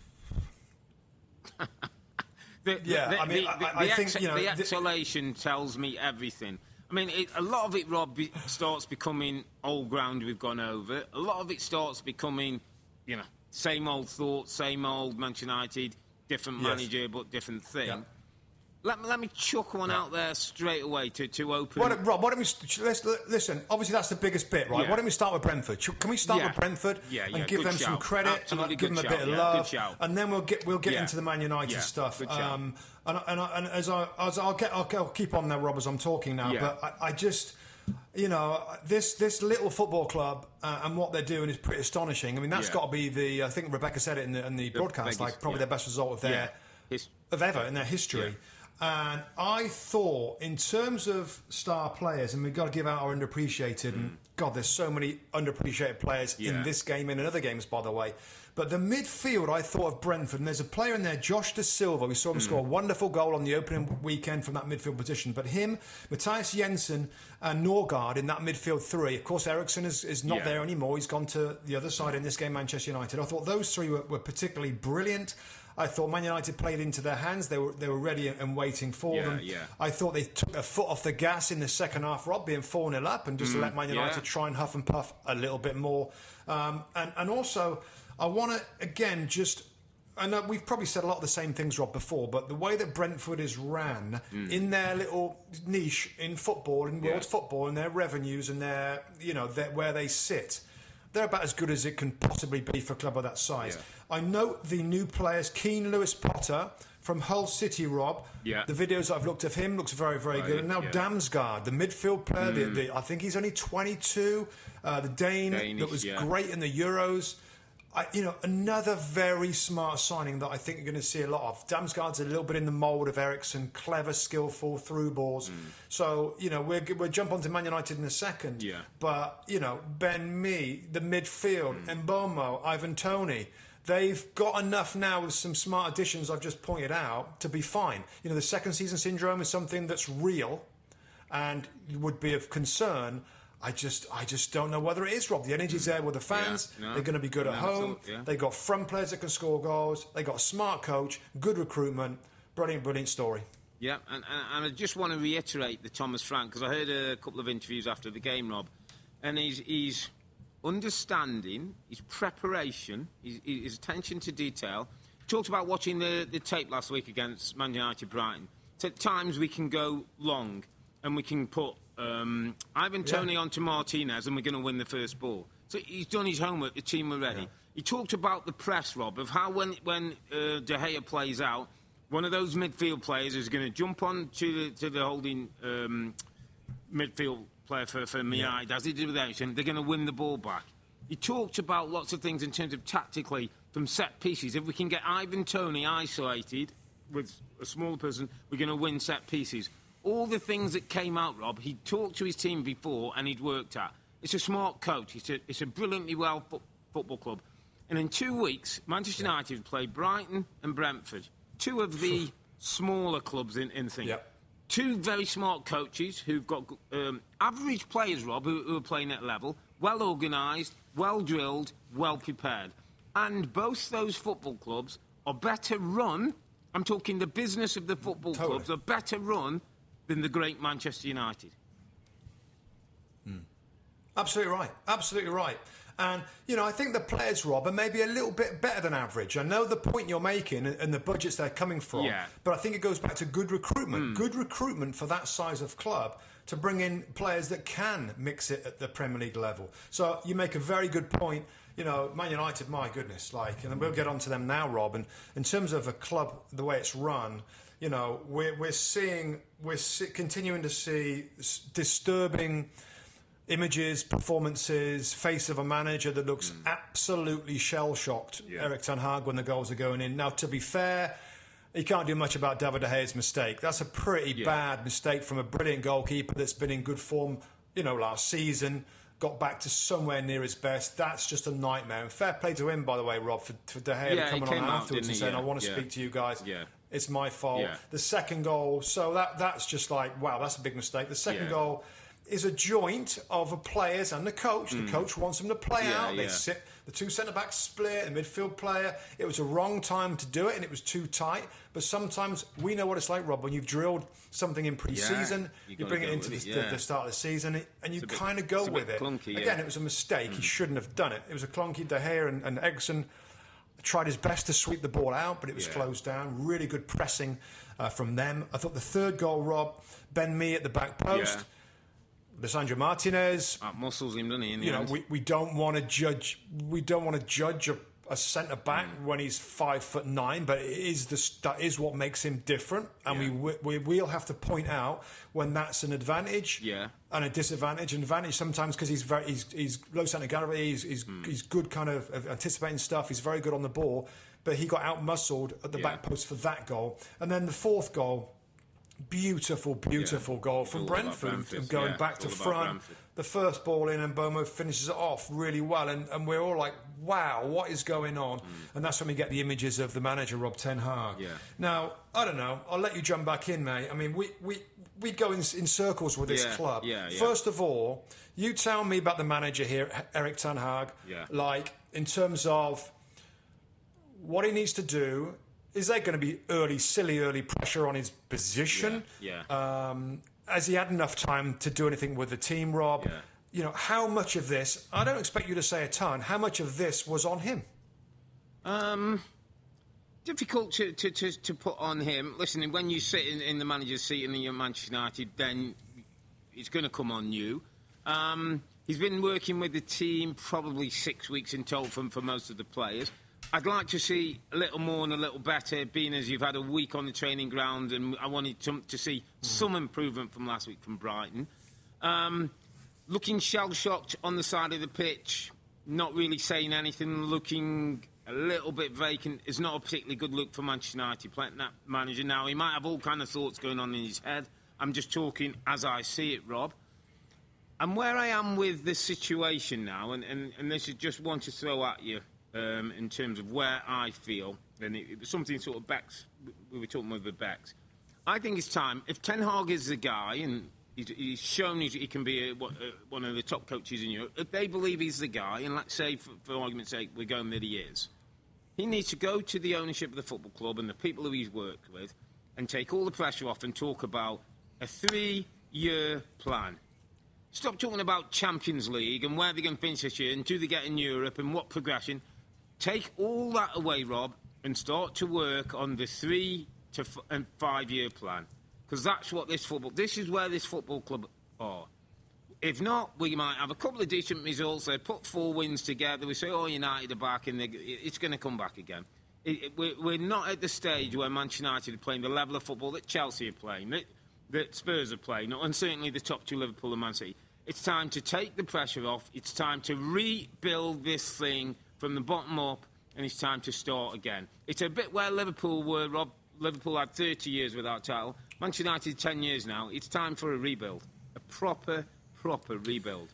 Speaker 2: the,
Speaker 1: yeah.
Speaker 2: The,
Speaker 1: I mean,
Speaker 2: the,
Speaker 1: I,
Speaker 2: the,
Speaker 1: I
Speaker 2: the
Speaker 1: think
Speaker 2: ex-
Speaker 1: you know,
Speaker 2: the exhalation the, tells me everything. I mean, it, a lot of it, Rob, be, starts becoming old ground we've gone over. A lot of it starts becoming, you know, same old thoughts, same old Manchester United. Different manager, yes. but different thing. Yeah. Let, let me chuck one yeah. out there straight away to, to open...
Speaker 1: Why don't, Rob, why don't we... Let's, listen, obviously that's the biggest bit, right? Yeah. Why don't we start with Brentford? Can we start
Speaker 2: yeah.
Speaker 1: with Brentford
Speaker 2: yeah, yeah.
Speaker 1: and give
Speaker 2: good
Speaker 1: them
Speaker 2: shout.
Speaker 1: some credit
Speaker 2: Absolutely
Speaker 1: and give them a
Speaker 2: shout.
Speaker 1: bit of
Speaker 2: yeah,
Speaker 1: love?
Speaker 2: And
Speaker 1: then we'll get we'll get
Speaker 2: yeah.
Speaker 1: into the Man United
Speaker 2: yeah.
Speaker 1: stuff.
Speaker 2: Good
Speaker 1: um, and, and, and as, I, as I'll, get, I'll, I'll keep on there, Rob, as I'm talking now,
Speaker 2: yeah.
Speaker 1: but I, I just... You know, this this little football club uh, and what they're doing is pretty astonishing. I mean, that's yeah. got to be the... I think Rebecca said it in the, in the, the broadcast, biggest, like probably yeah. their best result of their... Yeah.
Speaker 2: His,
Speaker 1: of ever in their history. Yeah. And I thought, in terms of star players, and we've got to give out our underappreciated, mm. and God, there's so many underappreciated players yeah. in this game and in other games, by the way. But the midfield, I thought of Brentford, and there's a player in there, Josh Da Silva. We saw him mm. score a wonderful goal on the opening weekend from that midfield position. But him, Matthias Jensen, and Norgard in that midfield three. Of course, Eriksson is, is not yeah. there anymore. He's gone to the other side in this game, Manchester United. I thought those three were, were particularly brilliant. I thought Man United played into their hands. They were they were ready and waiting for
Speaker 2: yeah,
Speaker 1: them.
Speaker 2: Yeah.
Speaker 1: I thought they took their foot off the gas in the second half, Rob, being four nil up, and just mm, let Man United
Speaker 2: yeah.
Speaker 1: try and huff and puff a little bit more. Um, and, and also, I want to, again, just and uh, we've probably said a lot of the same things, Rob, before, but the way that Brentford is ran mm. in their little niche in football, in world yeah. football, and their revenues and their, you know, their, where they sit, they're about as good as it can possibly be for a club of that size. Yeah. I note the new players, Keane Lewis Potter from Hull City, Rob. Yeah. The videos I've looked of him looks very, very right. good. And now yeah. Damsgaard, the midfield player, mm. the, the, I think he's only twenty-two, uh, the Dane Danish, that was yeah. great in the Euros. I, you know, another very smart signing that I think you're going to see a lot of. Damsgaard's a little bit in the mould of Eriksen, clever, skillful, through balls. Mm. So, you know, we're, we'll jump onto Man United in a second. Yeah. But, you know, Ben Mee, the midfield, mm. Mbeumo, Ivan Toney, they've got enough now with some smart additions I've just pointed out to be fine. You know, the second season syndrome is something that's real and would be of concern. I just I just don't know whether it is, Rob. The energy's there with the fans. Yeah, no, They're going to be good at home. Yeah. They got front players that can score goals. They got a smart coach, good recruitment. Brilliant, brilliant story.
Speaker 2: Yeah, and, and I just want to reiterate the Thomas Frank, because I heard a couple of interviews after the game, Rob, and he's, he's understanding, his preparation, his, his attention to detail. He talked about watching the, the tape last week against Man United Brighton. So at times we can go long and we can put Um, Ivan Toney yeah. onto Martinez and we're going to win the first ball. So he's done his homework, the team are ready. Yeah. He talked about the press, Rob, of how when, when uh, De Gea plays out, one of those midfield players is going to jump on to the, to the holding um, midfield player for, for Miai, yeah. as he did with Eriksen. They're going to win the ball back. He talked about lots of things in terms of tactically from set pieces. If we can get Ivan Toney isolated with a smaller person, we're going to win set pieces. All the things that came out, Rob, he'd talked to his team before and he'd worked at. It's a smart coach. It's a, it's a brilliantly well fo- football club. And in two weeks, Manchester yeah. United played Brighton and Brentford, two of the smaller clubs in, in the thing. Yep. Two very smart coaches who've got um, average players, Rob, who, who are playing at level, well organised, well drilled, well prepared. And both those football clubs are better run. I'm talking the business of the football totally. clubs are better run than the great Manchester United.
Speaker 1: Mm. Absolutely right. Absolutely right. And, you know, I think the players, Rob, are maybe a little bit better than average. I know the point you're making and the budgets they're coming from, yeah. but I think it goes back to good recruitment. Mm. Good recruitment for that size of club to bring in players that can mix it at the Premier League level. So you make a very good point. You know, Man United, my goodness, like, and we'll get on to them now, Rob. And in terms of a club, the way it's run, you know, we're we're seeing we're see, continuing to see disturbing images, performances, face of a manager that looks mm. absolutely shell shocked. Yeah. Erik ten Hag when the goals are going in. Now, to be fair, he can't do much about David De Gea's mistake. That's a pretty yeah. bad mistake from a brilliant goalkeeper that's been in good form, you know, last season. Got back to somewhere near his best. That's just a nightmare. And fair play to him, by the way, Rob, for, for De Gea
Speaker 2: yeah,
Speaker 1: coming on
Speaker 2: out,
Speaker 1: afterwards and saying,
Speaker 2: yeah.
Speaker 1: I want to
Speaker 2: yeah.
Speaker 1: speak to you guys.
Speaker 2: Yeah.
Speaker 1: It's my fault.
Speaker 2: Yeah.
Speaker 1: The second goal, so that that's just like, wow, that's a big mistake. The second
Speaker 2: yeah.
Speaker 1: goal is a joint of the players and the coach.
Speaker 2: Mm.
Speaker 1: The coach wants them to play
Speaker 2: yeah,
Speaker 1: out. They
Speaker 2: yeah.
Speaker 1: sit. The two centre-backs split, the midfield player. It was a wrong time to do it, and it was too tight. But sometimes we know what it's like, Rob, when you've drilled something in pre-season, yeah, you bring it into the, it, yeah. the, the start of the season, and you kind of go with it.
Speaker 2: Clunky,
Speaker 1: Again,
Speaker 2: yeah.
Speaker 1: it was a mistake.
Speaker 2: Mm.
Speaker 1: He shouldn't have done it. It was a clunky. De Gea and, and Eriksen tried his best to sweep the ball out, but it was yeah. closed down. Really good pressing uh, from them. I thought the third goal, Rob, Ben Mee at the back post.
Speaker 2: Yeah.
Speaker 1: Lisandro Martinez,
Speaker 2: uh, muscles him, doesn't he? In the
Speaker 1: you know,
Speaker 2: end.
Speaker 1: we, we don't want to judge. We don't want to judge a, a centre back mm. when he's five foot nine, but it is the that is what makes him different, and yeah. we we we'll have to point out when that's an advantage
Speaker 2: yeah.
Speaker 1: and a disadvantage. An advantage sometimes because he's very he's he's low centre of gravity. He's he's, mm. he's good kind of, of anticipating stuff. He's very good on the ball, but he got out muscled at the yeah. back post for that goal, and then the fourth goal. Beautiful, beautiful yeah. goal from Brentford, Brentford and going
Speaker 2: yeah,
Speaker 1: back to front. Brentford. The first ball in and Mbeumo finishes it off really well, and, and we're all like, wow, what is going on? Mm. And that's when we get the images of the manager, Rob ten Hag.
Speaker 2: Yeah.
Speaker 1: Now, I don't know, I'll let you jump back in, mate. I mean, we, we, we go in, in circles with this
Speaker 2: yeah,
Speaker 1: club.
Speaker 2: Yeah, yeah.
Speaker 1: First of all, you tell me about the manager here, Erik ten Hag,
Speaker 2: yeah.
Speaker 1: like, in terms of what he needs to do. Is there going to be early, silly early pressure on his position?
Speaker 2: Yeah. yeah.
Speaker 1: Um, has he had enough time to do anything with the team, Rob?
Speaker 2: Yeah.
Speaker 1: You know, how much of this, I don't expect you to say a ton, how much of this was on him?
Speaker 2: Um, difficult to, to, to, to put on him. Listen, when you sit in, in the manager's seat in the Manchester United, then it's going to come on you. Um, he's been working with the team probably six weeks in total for, for most of the players. I'd like to see a little more and a little better, being as you've had a week on the training ground, and I wanted to, to see some improvement from last week from Brighton. Um, looking shell-shocked on the side of the pitch, not really saying anything, looking a little bit vacant. Is not a particularly good look for Manchester United playing that manager. Now, he might have all kind of thoughts going on in his head. I'm just talking as I see it, Rob. And where I am with this situation now, and, and, and this is just one to throw at you, Um, in terms of where I feel, and it, it was something sort of Bex, we were talking with Bex. I think it's time, if Ten Hag is the guy, and he's, he's shown he, he can be a, a, one of the top coaches in Europe, if they believe he's the guy, and let's say, for, for argument's sake, we're going that he is, he needs to go to the ownership of the football club and the people who he's worked with and take all the pressure off and talk about a three-year plan. Stop talking about Champions League and where they're going to finish this year and do they get in Europe and what progression. Take all that away, Rob, and start to work on the three to f- and five-year plan, because that's what this football. This is where this football club are. If not, we might have a couple of decent results. They put four wins together. We say, "Oh, United are back," and they, it's going to come back again. It, it, we're, we're not at the stage where Manchester United are playing the level of football that Chelsea are playing, that, that Spurs are playing, and certainly the top two, Liverpool and Man City. It's time to take the pressure off. It's time to rebuild this thing from the bottom up, and it's time to start again. It's a bit where Liverpool were, Rob. Liverpool had thirty years without title. Manchester United, ten years now. It's time for a rebuild. A proper, proper rebuild.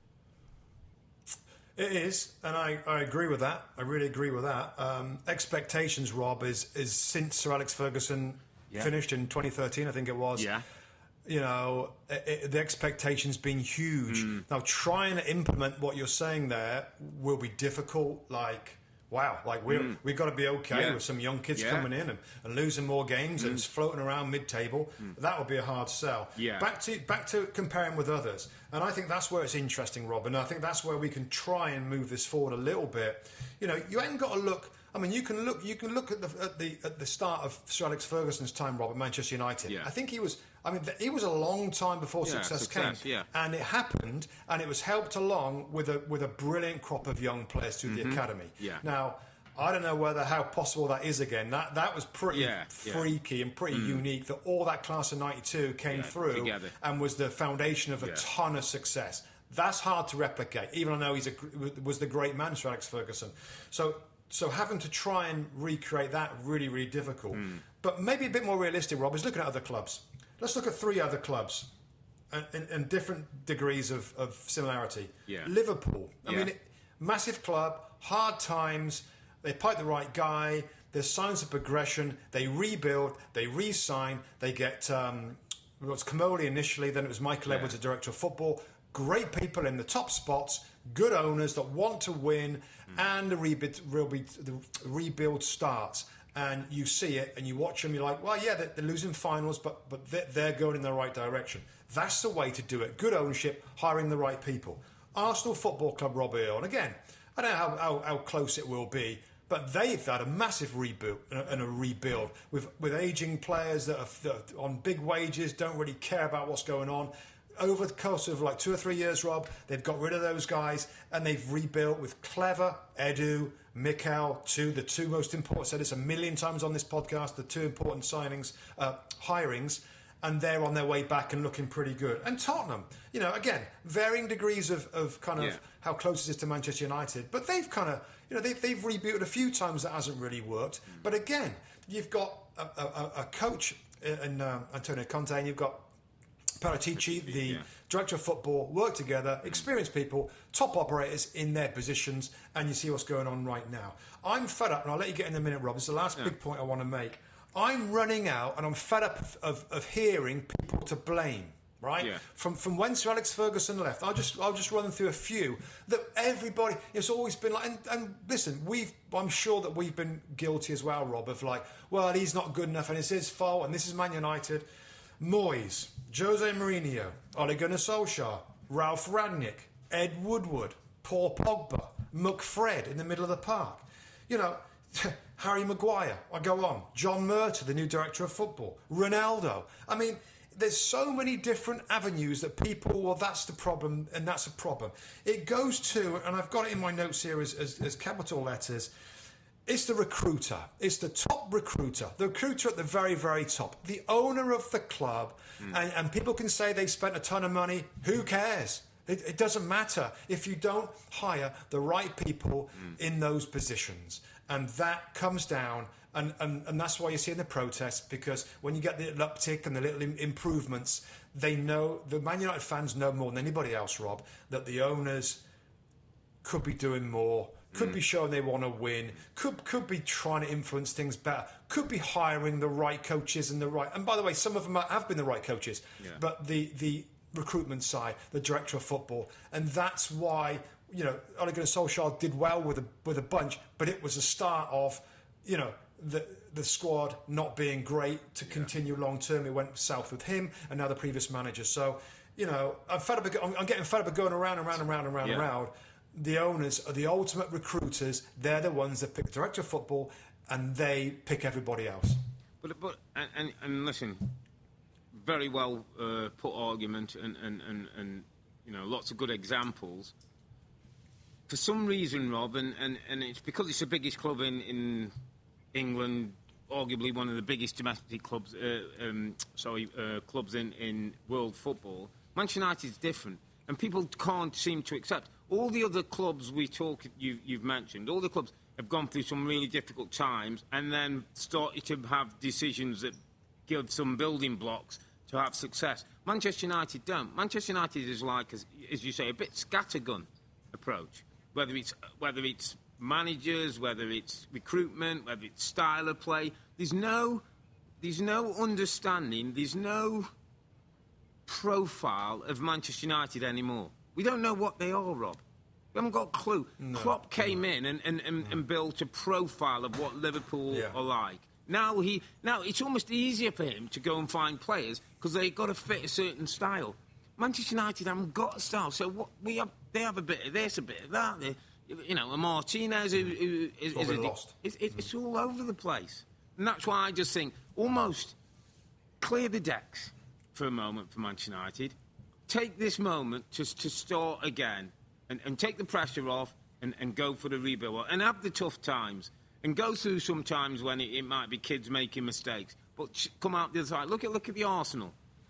Speaker 1: It is, and I, I agree with that. I really agree with that. Um, expectations, Rob, is, is since Sir Alex Ferguson yeah. finished in twenty thirteen, I think it was.
Speaker 2: Yeah.
Speaker 1: You know, it, it, the expectations being huge. Mm. Now, trying to implement what you're saying there will be difficult. Like, wow, like we're, mm. we've got to be okay yeah. with some young kids yeah. coming in and, and losing more games mm. and it's floating around mid-table. Mm. That would be a hard sell.
Speaker 2: Yeah.
Speaker 1: Back to back to comparing with others. And I think that's where it's interesting, Rob. And I think that's where we can try and move this forward a little bit. You know, you ain't got to look... I mean, you can look. You can look at the at the at the start of Sir Alex Ferguson's time, Rob, at Manchester United.
Speaker 2: Yeah.
Speaker 1: I think he was. I mean, he was a long time before
Speaker 2: yeah,
Speaker 1: success,
Speaker 2: success
Speaker 1: came,
Speaker 2: yeah.
Speaker 1: and it happened, and it was helped along with a with a brilliant crop of young players through mm-hmm. the academy.
Speaker 2: Yeah.
Speaker 1: Now, I don't know whether how possible that is again. That that was pretty
Speaker 2: yeah,
Speaker 1: freaky
Speaker 2: yeah.
Speaker 1: and pretty
Speaker 2: mm.
Speaker 1: unique. That all that class of ninety-two came
Speaker 2: yeah,
Speaker 1: through
Speaker 2: together.
Speaker 1: and was the foundation of a
Speaker 2: yeah.
Speaker 1: ton of success. That's hard to replicate, even I know he's a, was the great man, Sir Alex Ferguson. So. So having to try and recreate that really, really difficult. Mm. But maybe a bit more realistic, Rob, is looking at other clubs. Let's look at three other clubs in, in different degrees of, of similarity.
Speaker 2: Yeah.
Speaker 1: Liverpool. I
Speaker 2: yeah.
Speaker 1: mean, it, massive club, hard times. They pick the right guy. There's signs of progression. They rebuild. They re-sign. They get um, it was Comolli initially. Then it was Michael
Speaker 2: yeah.
Speaker 1: Edwards, the director of football. Great people in the top spots. Good owners that want to win. And the rebuild, the rebuild starts, and you see it, and you watch them. You're like, well, yeah, they're, they're losing finals, but but they're, they're going in the right direction. That's the way to do it. Good ownership, hiring the right people. Arsenal Football Club, Rob Earl, and again, I don't know how, how, how close it will be, but they've had a massive reboot and a rebuild with with aging players that are, that are on big wages, don't really care about what's going on. Over the course of like two or three years, Rob, they've got rid of those guys and they've rebuilt with Clever, Edu, Mikel, two, the two most important, said this a million times on this podcast, the two important signings, uh, hirings, and they're on their way back and looking pretty good. And Tottenham, you know, again, varying degrees of, of kind of
Speaker 2: yeah.
Speaker 1: how close it is to Manchester United, but they've kind of, you know, they've, they've rebooted a few times that hasn't really worked. Mm. But again, you've got a, a, a coach in uh, Antonio Conte, and you've got Paratici, the
Speaker 2: yeah.
Speaker 1: director of football, work together, experienced people, top operators in their positions, and you see what's going on right now. I'm fed up, and I'll let you get in a minute, Rob. It's the last yeah. big point I want to make. I'm running out, and I'm fed up of, of, of hearing people to blame. Right
Speaker 2: yeah.
Speaker 1: from from when Sir Alex Ferguson left, I'll just I'll just run through a few that everybody. It's always been like, and, and listen, we've I'm sure that we've been guilty as well, Rob, of like, well, he's not good enough, and it's his fault, and this is Man United. Moyes, Jose Mourinho, Ole Gunnar Solskjaer, Ralph Rangnick, Ed Woodward, Paul Pogba, McFred in the middle of the park. You know, Harry Maguire, I go on. John Murtough, the new director of football. Ronaldo. I mean, there's so many different avenues that people, well, that's the problem, and that's a problem. It goes to, and I've got it in my notes here as, as, as capital letters, it's the recruiter. It's the top recruiter. The recruiter at the very, very top. The owner of the club. Mm. And, and people can say they spent a ton of money. Who cares? It, it doesn't matter if you don't hire the right people mm. in those positions. And that comes down, and, and, and that's why you're seeing the protests, because when you get the little uptick and the little im- improvements, they know, the Man United fans know more than anybody else, Rob, that the owners could be doing more, could mm. be showing they want to win, could could be trying to influence things better, could be hiring the right coaches and the right... And by the way, some of them have been the right coaches, yeah. but the, the recruitment side, the director of football, and that's why... You know, Ole Gunnar Solskjaer did well with a with a bunch, but it was a start of, you know, the the squad not being great to yeah. continue long term. It went south with him and now the previous manager. So, you know, I'm fed up. I'm, I'm getting fed up of going around and around and around and around yeah. and around. The owners are the ultimate recruiters. They're the ones that pick director of football, and they pick everybody else.
Speaker 2: But but and and, and listen, very well uh, put argument, and, and and and you know, lots of good examples. For some reason, Rob, and, and, and it's because it's the biggest club in, in England, arguably one of the biggest domestic clubs, uh, um, sorry, uh, clubs in, in world football. Manchester United is different, and people can't seem to accept. All the other clubs we talk, you, you've mentioned, all the clubs have gone through some really difficult times, and then started to have decisions that give some building blocks to have success. Manchester United don't. Manchester United is like, as, as you say, a bit scattergun approach. Whether it's whether it's managers, whether it's recruitment, whether it's style of play, there's no there's no understanding, there's no profile of Manchester United anymore. We don't know what they are, Rob. We haven't got a clue. No, Klopp came no. in and, and, and, no. and built a profile of what Liverpool yeah. are like. Now he now it's almost easier for him to go and find players because they've got to fit a certain style. Manchester United haven't got a style, so what we have, they have a bit of this, a bit of that. They, you know, a Martinez who, who is, is a,
Speaker 1: lost.
Speaker 2: It's, it's, it's all over the place, and that's why I just think almost clear the decks for a moment for Manchester United. Take this moment to to start again, and, and take the pressure off, and, and go for the rebuild, and have the tough times, and go through some times when it, it might be kids making mistakes, but come out the other side. Look at look at the Arsenal.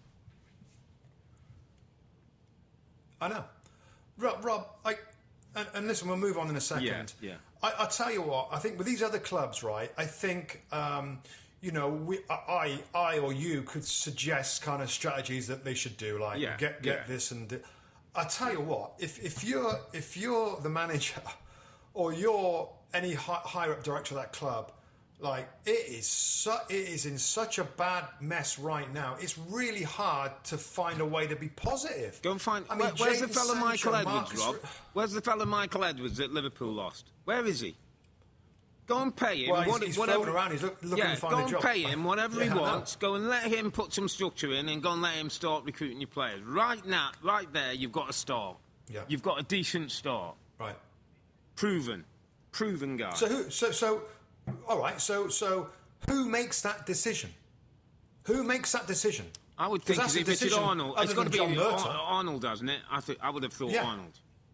Speaker 1: I know. Rob, Rob I, and, and listen, we'll move on in a second.
Speaker 2: Yeah, yeah.
Speaker 1: I, I'll tell you what, I think with these other clubs, right, I think, um, you know, we, I, I or you could suggest kind of strategies that they should do, like
Speaker 2: yeah,
Speaker 1: get get
Speaker 2: yeah.
Speaker 1: this and... I tell you what, if, if, you're, if you're the manager or you're any high, higher-up director of that club, like, it is su- it is in such a bad mess right now. It's really hard to find a way to be positive.
Speaker 2: Go and find... I mean, Where, where's the fellow Michael Edwards, Marcus Rob? Where's the fellow Michael Edwards that Liverpool lost? Where is he? Go and pay him.
Speaker 1: Well, he's,
Speaker 2: what,
Speaker 1: he's
Speaker 2: whatever,
Speaker 1: floating around. He's look, looking
Speaker 2: yeah,
Speaker 1: to find a job.
Speaker 2: go and pay him whatever
Speaker 1: yeah,
Speaker 2: he wants. Go and let him put some structure in, and go and let him start recruiting your players. Right now, right there, you've got a start.
Speaker 1: Yeah.
Speaker 2: You've got a decent start.
Speaker 1: Right.
Speaker 2: Proven. Proven guy.
Speaker 1: So who... So, so... All right, so... so who makes that decision? Who makes that decision?
Speaker 2: I would think if it's Arnold, it's got to be
Speaker 1: Ar-
Speaker 2: Arnold, hasn't it? I think I would have thought
Speaker 1: yeah.
Speaker 2: Arnold.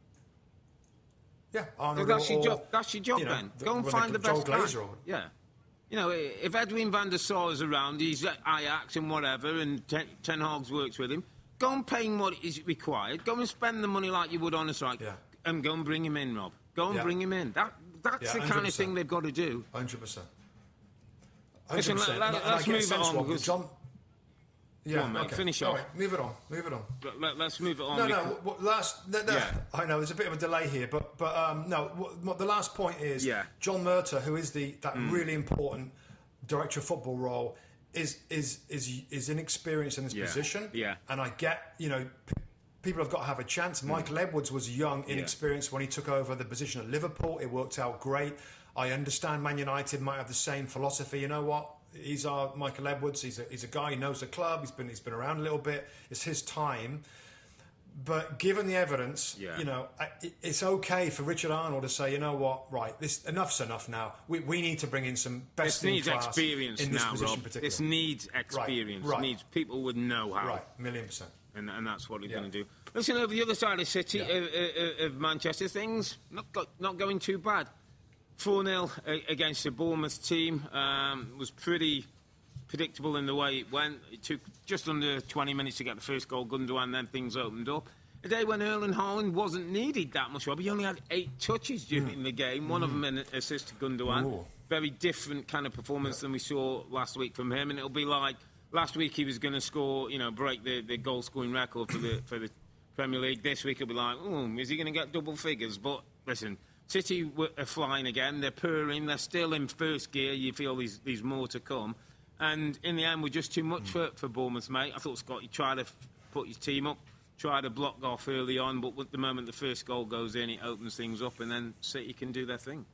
Speaker 1: Yeah, Arnold.
Speaker 2: That's
Speaker 1: or,
Speaker 2: your job. That's your job,
Speaker 1: you know,
Speaker 2: then. Go and find the best guy. Yeah. You know, if Edwin van der Sar is around, he's at Ajax and whatever, and Ten, Ten Hag's works with him. Go and pay him what is required. Go and spend the money like you would on a strike, yeah. and go and bring him in, Rob. Go and yeah. bring him in. That that's yeah, the kind of thing they've got to do.
Speaker 1: Hundred percent.
Speaker 2: Listen, let, let, let's move it on because
Speaker 1: John. Yeah,
Speaker 2: on, mate,
Speaker 1: okay.
Speaker 2: Finish
Speaker 1: All
Speaker 2: off.
Speaker 1: right, move it on. Move it on.
Speaker 2: Let, let's move it on.
Speaker 1: No, no. Well, last. No, no, yeah. I know there's a bit of a delay here, but but um, no. What, the last point is
Speaker 2: yeah.
Speaker 1: John Murtough, who is the that mm. really important director of football role, is is is is inexperienced in this
Speaker 2: yeah.
Speaker 1: position.
Speaker 2: Yeah.
Speaker 1: And I get, you know, p- people have got to have a chance. Mm. Michael Edwards was young, inexperienced yeah. when he took over the position at Liverpool. It worked out great. I understand Man United might have the same philosophy. You know what? He's our Michael Edwards. He's a, he's a guy who knows the club. He's been he's been around a little bit. It's his time. But given the evidence,
Speaker 2: yeah.
Speaker 1: you know, it's okay for Richard Arnold to say, you know what, right, this enough's enough now. We we need to bring in some best
Speaker 2: this
Speaker 1: in
Speaker 2: needs
Speaker 1: class
Speaker 2: experience
Speaker 1: in this
Speaker 2: now,
Speaker 1: position
Speaker 2: Rob.
Speaker 1: particularly.
Speaker 2: This needs experience.
Speaker 1: Right, right.
Speaker 2: It needs people with know-how.
Speaker 1: Right, million percent.
Speaker 2: And, and that's what he's
Speaker 1: yeah.
Speaker 2: going to do. Listen, over the other side of City,
Speaker 1: yeah.
Speaker 2: of, of, of Manchester, things not got, not going too bad. four nil against the Bournemouth team um, was pretty predictable in the way it went. It took just under twenty minutes to get the first goal, Gundogan, then things opened up. A day when Erling Haaland wasn't needed that much, Rob. He only had eight touches during mm. the game, one mm. of them an assist to Gundogan. Ooh. Very different kind of performance yeah. than we saw last week from him, and it'll be like last week he was going to score, you know, break the, the goal-scoring record for the for the Premier League. This week it'll be like, oh, is he going to get double figures? But listen, City are flying again. They're purring. They're still in first gear. You feel there's, there's more to come. And in the end, we're just too much mm. for, for Bournemouth, mate. I thought Scott, you tried to f- put his team up, tried to block off early on, but at the moment the first goal goes in, it opens things up, and then City can do their thing.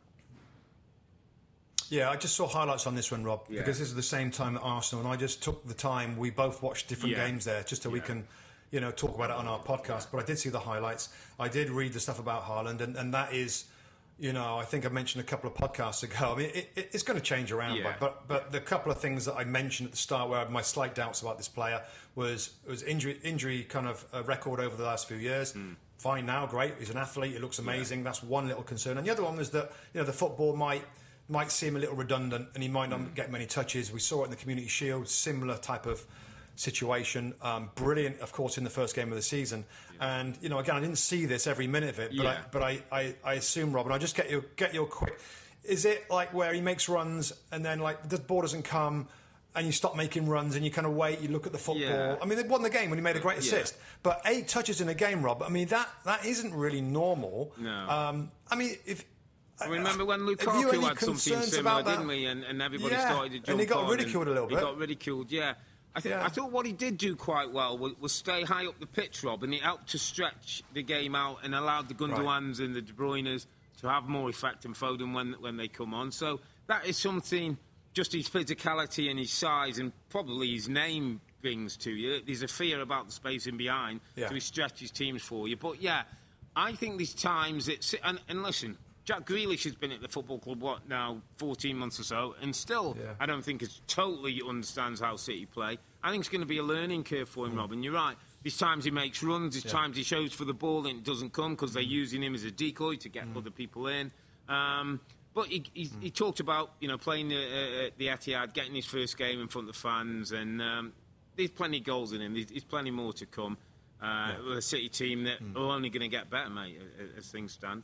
Speaker 1: Yeah, I just saw highlights on this one, Rob,
Speaker 2: yeah.
Speaker 1: because this is the same time at Arsenal, and I just took the time. We both watched different
Speaker 2: yeah.
Speaker 1: games there, just so
Speaker 2: yeah.
Speaker 1: we can, you know, talk about it on our podcast. But I did see the highlights. I did read the stuff about Haaland, and, and that is, you know, I think I mentioned a couple of podcasts ago. I mean, it, it, it's going to change around,
Speaker 2: yeah.
Speaker 1: but but the couple of things that I mentioned at the start, where I had my slight doubts about this player, was was injury injury kind of a record over the last few years. Mm. Fine now, great. He's an athlete. It looks amazing. Yeah. That's one little concern. And the other one was that, you know, the football might. might seem a little redundant and he might not mm. get many touches. We saw it in the Community Shield, similar type of situation. Um, brilliant, of course, in the first game of the season. Yeah. And, you know, again, I didn't see this every minute of it, but, yeah. I, but I, I, I assume, Rob, and I just get your, get your quick... Is it like where he makes runs and then, like, the ball doesn't come and you stop making runs and you kind of wait, you look at the football? Yeah. I mean, they won the game when he made a great assist. Yeah. But eight touches in a game, Rob, I mean, that, that isn't really normal.
Speaker 2: No.
Speaker 1: Um, I mean, if...
Speaker 2: I remember when Lukaku had something similar, didn't we? And, and everybody
Speaker 1: yeah.
Speaker 2: started to jump
Speaker 1: and he got
Speaker 2: on
Speaker 1: ridiculed a little bit.
Speaker 2: He got ridiculed, yeah. I, th-
Speaker 1: yeah.
Speaker 2: I thought what he did do quite well was, was stay high up the pitch, Rob, and it helped to stretch the game out and allowed the Gundogans right. and the De Bruynes to have more effect and Foden when when they come on. So that is something, just his physicality and his size and probably his name brings to you. There's a fear about the space in behind, yeah. so he stretches teams for you. But yeah, I think there's times it's and, and listen. Jack Grealish has been at the football club, what, now, fourteen months or so, and still, yeah. I don't think he totally understands how City play. I think it's going to be a learning curve for him, mm. Robin. You're right. There's times he makes runs, there's yeah. times he shows for the ball and it doesn't come because they're using him as a decoy to get mm. other people in. Um, but he, he, mm. he talked about, you know, playing the, uh, the Etihad, getting his first game in front of the fans, and um, there's plenty of goals in him. There's, there's plenty more to come. Uh, yeah. With a City team that mm. are only going to get better, mate, as things stand.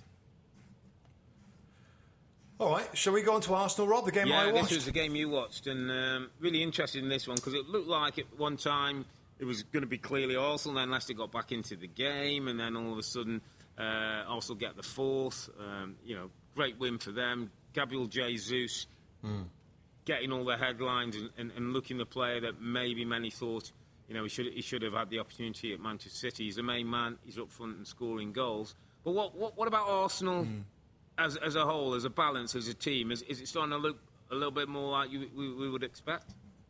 Speaker 1: All right, shall we go on to Arsenal, Rob, the game
Speaker 2: yeah,
Speaker 1: I watched?
Speaker 2: This was the game you watched, and um, really interested in this one because it looked like at one time it was going to be clearly Arsenal, then Leicester got back into the game, and then all of a sudden uh, Arsenal get the fourth. Um, you know, great win for them. Gabriel Jesus mm. getting all the headlines and, and, and looking the player that maybe many thought, you know, he should he should have had the opportunity at Manchester City. He's the main man. He's up front and scoring goals. But what what, what about Arsenal? Mm. As as a whole, as a balance, as a team, is, is it starting to look a little bit more like you, we, we would expect?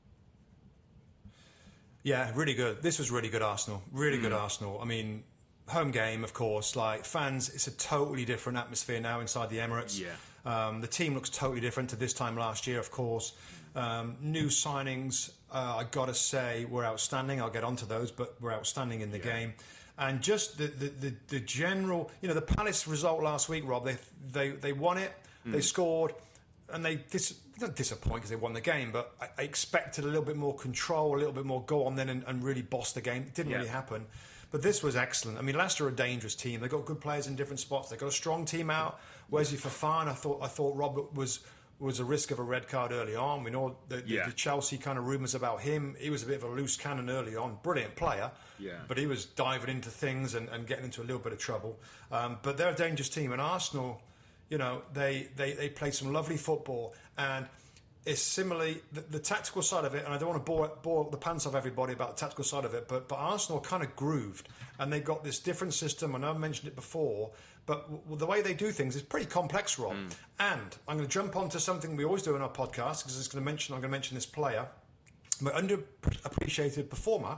Speaker 1: Yeah, really good. This was really good Arsenal. Really mm. good Arsenal. I mean, home game, of course. Like, fans, it's a totally different atmosphere now inside the Emirates.
Speaker 2: Yeah.
Speaker 1: Um, the team looks totally different to this time last year, of course. Um, new signings, uh, I got to say, were outstanding. I'll get onto those, but were outstanding in the yeah. game. And just the, the, the, the general, you know, the Palace result last week, Rob, they they, they won it, mm. they scored, and they dis- not disappoint because they won the game, but I, I expected a little bit more control, a little bit more go on then and, and really boss the game. It didn't yeah. really happen. But this was excellent. I mean, Leicester are a dangerous team. They've got good players in different spots. They've got a strong team out. Wesley Fofana, I thought I thought Rob was was a risk of a red card early on. We know the, the, yeah. the Chelsea kind of rumours about him. He was a bit of a loose cannon early on. Brilliant player.
Speaker 2: Yeah.
Speaker 1: But he was diving into things and, and getting into a little bit of trouble. Um, but they're a dangerous team. And Arsenal, you know, they, they, they play some lovely football. And it's similarly, the, the tactical side of it, and I don't want to bore, bore the pants off everybody about the tactical side of it, but, but Arsenal kind of grooved. And they got this different system. I know I mentioned it before. But w- the way they do things is pretty complex, Rob. Mm. And I'm going to jump onto something we always do in our podcast because it's going to mention. I'm going to mention this player, my underappreciated performer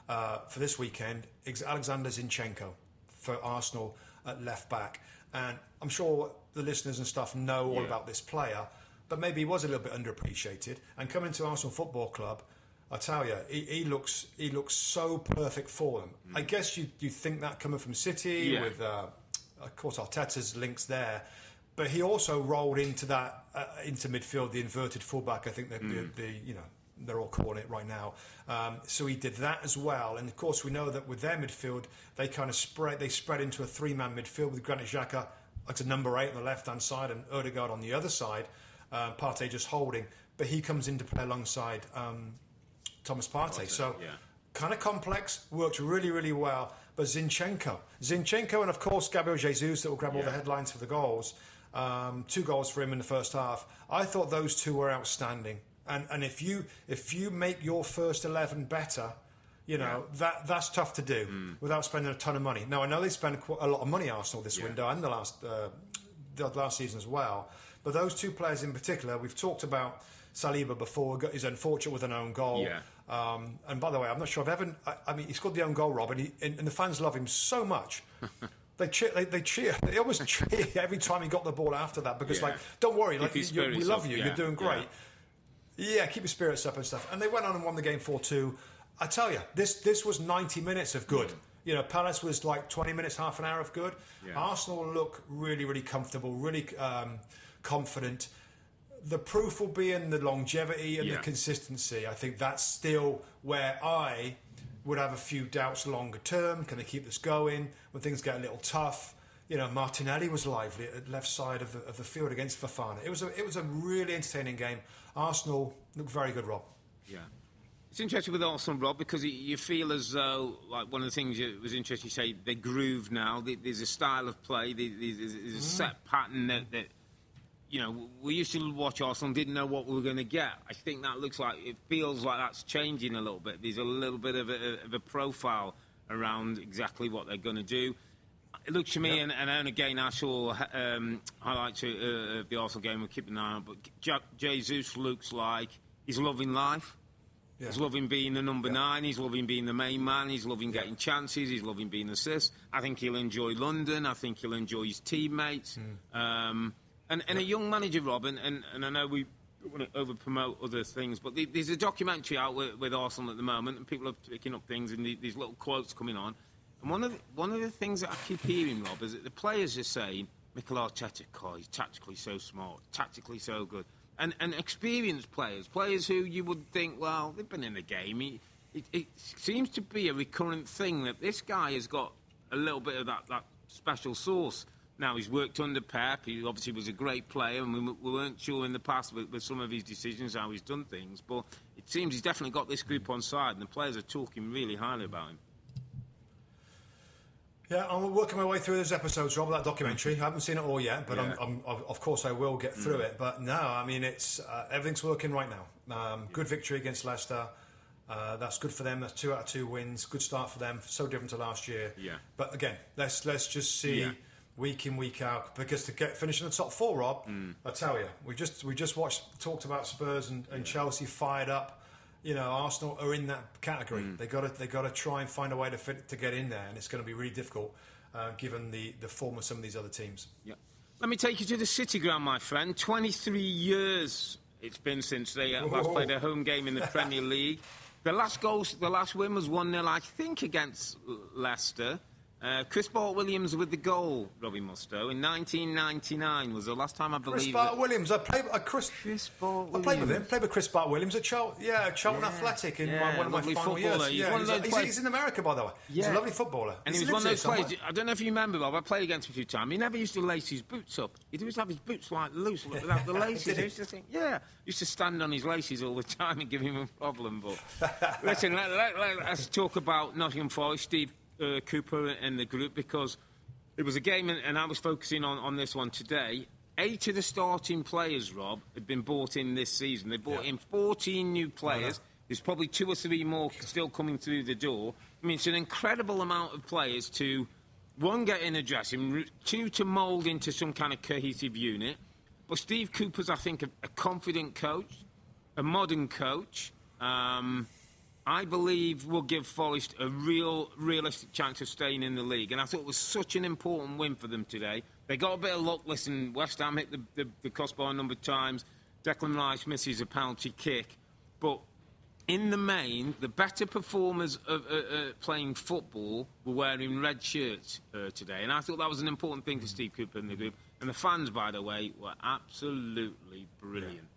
Speaker 1: uh, for this weekend, Alexander Zinchenko for Arsenal at left back. And I'm sure the listeners and stuff know all yeah. about this player, but maybe he was a little bit underappreciated. And coming to Arsenal Football Club, I tell you, he, he looks he looks so perfect for them. Mm. I guess you you think that coming from City yeah. with, uh, of course, Arteta's links there, but he also rolled into that uh, into midfield, the inverted fullback. I think that mm. the, the you know they're all calling it right now. Um, so he did that as well, and of course we know that with their midfield, they kind of spread they spread into a three-man midfield with Granit Xhaka like a number eight on the left-hand side and Odegaard on the other side. Uh, Partey just holding, but he comes into play alongside Um, Thomas Partey, so yeah. kind of complex, worked really, really well. But Zinchenko, Zinchenko, and of course Gabriel Jesus that will grab yeah. all the headlines for the goals. Um, two goals for him in the first half. I thought those two were outstanding. And and if you if you make your first eleven better, you know yeah. that that's tough to do mm. without spending a ton of money. Now I know they spent a lot of money Arsenal this yeah. window and the last uh, the last season as well. But those two players in particular, we've talked about Saliba before. He's unfortunate with an own goal.
Speaker 2: Yeah.
Speaker 1: Um, and by the way, I'm not sure I've ever. I, I mean, he scored the own goal, Rob, and, he, and, and the fans love him so much. they cheer. They, they cheer. They always cheer every time he got the ball after that because, yeah. like, don't worry, like, you, we love up, you. Yeah, You're doing great. Yeah. yeah, keep your spirits up and stuff. And they went on and won the game four two. I tell you, this this was ninety minutes of good. Mm. You know, Palace was like twenty minutes, half an hour of good. Yeah. Arsenal look really, really comfortable, really um, confident. The proof will be in the longevity and yeah. the consistency. I think that's still where I would have a few doubts longer term. Can they keep this going when things get a little tough? You know, Martinelli was lively at left side of the, of the field against Fofana. It was a, it was a really entertaining game. Arsenal looked very good, Rob.
Speaker 2: Yeah. It's interesting with Arsenal, Rob, because you feel as though, like one of the things that was interesting, you say they groove now. There's a style of play. There's a mm. set pattern that... that You know, we used to watch Arsenal and didn't know what we were going to get. I think that looks like, it feels like that's changing a little bit. There's a little bit of a, of a profile around exactly what they're going to do. It looks to me, yep. and, and again, I saw um, highlights of uh, the Arsenal game, we'll keep an eye on, but Jesus looks like he's loving life. Yeah. He's loving being the number yeah. nine. He's loving being the main man. He's loving getting yeah. chances. He's loving being assists. I think he'll enjoy London. I think he'll enjoy his teammates. Mm. Um, And, and a young manager, Rob, and, and, and I know we don't want to over-promote other things, but the, there's a documentary out with, with Arsenal at the moment, and people are picking up things, and the, these little quotes coming on. And one of the, one of the things that I keep hearing, Rob, is that the players are saying, Mikel Arteta, oh, he's tactically so smart, tactically so good. And, and experienced players, players who you would think, well, they've been in the game. He, it, it seems to be a recurrent thing that this guy has got a little bit of that, that special sauce. Now, he's worked under Pep. He obviously was a great player, and we, we weren't sure in the past with, with some of his decisions how he's done things. But it seems he's definitely got this group on side, and the players are talking really highly about him.
Speaker 1: Yeah, I'm working my way through those episodes, Rob, that documentary. I haven't seen it all yet, but
Speaker 2: yeah.
Speaker 1: I'm, I'm, of course I will get through mm. it. But no, I mean, it's uh, everything's working right now. Um, yeah. Good victory against Leicester. Uh, that's good for them. That's two out of two wins. Good start for them. So different to last year.
Speaker 2: Yeah.
Speaker 1: But again, let's let's just see. Yeah. Week in, week out, because to get finish in the top four, Rob, mm. I tell you, we just we just watched talked about Spurs and, and yeah. Chelsea fired up. You know, Arsenal are in that category. Mm. They got to they got to try and find a way to fit to get in there, and it's going to be really difficult uh, given the the form of some of these other teams.
Speaker 2: Yeah. Let me take you to the City ground, my friend. twenty-three years it's been since they uh, last played a home game in the Premier League. The last goal, the last win was one nil, I think, against Leicester. Uh, Chris Bart-Williams with the goal, Robbie Mustoe, in nineteen ninety-nine was the last time I believe.
Speaker 1: Chris Bart-Williams, I played uh, Chris.
Speaker 2: Chris Bart-Williams.
Speaker 1: I played with him. Played with Chris Bart-Williams at Charlton. Yeah, Charlton yeah. Athletic in
Speaker 2: yeah,
Speaker 1: one of my final years.
Speaker 2: He's,
Speaker 1: yeah,
Speaker 2: one of those
Speaker 1: he's, he's in America, by the way. Yeah. He's a lovely footballer.
Speaker 2: And he was one of those players. I don't know if you remember, Rob. I played against him a few times. He never used to lace his boots up. He'd always have his boots like loose without the laces. He used to think, yeah, he used to stand on his laces all the time and give him a problem. But listen, let, let, let, let's talk about Nottingham Forest, Steve uh, Cooper and the group, because it was a game, and, and I was focusing on, on this one today. Eight of the starting players, Rob, had been bought in this season. They brought yeah. in fourteen new players. There's probably two or three more still coming through the door. I mean, it's an incredible amount of players to, one, get in a dressing room, two, to mould into some kind of cohesive unit. But Steve Cooper's, I think, a, a confident coach, a modern coach. Um, I believe will give Forest a real, realistic chance of staying in the league. And I thought it was such an important win for them today. They got a bit of luck. Listen, West Ham hit the, the, the crossbar a number of times. Declan Rice misses a penalty kick. But in the main, the better performers of uh, uh, playing football were wearing red shirts uh, today. And I thought that was an important thing for Steve Cooper and the group. And the fans, by the way, were absolutely brilliant.
Speaker 1: Yeah.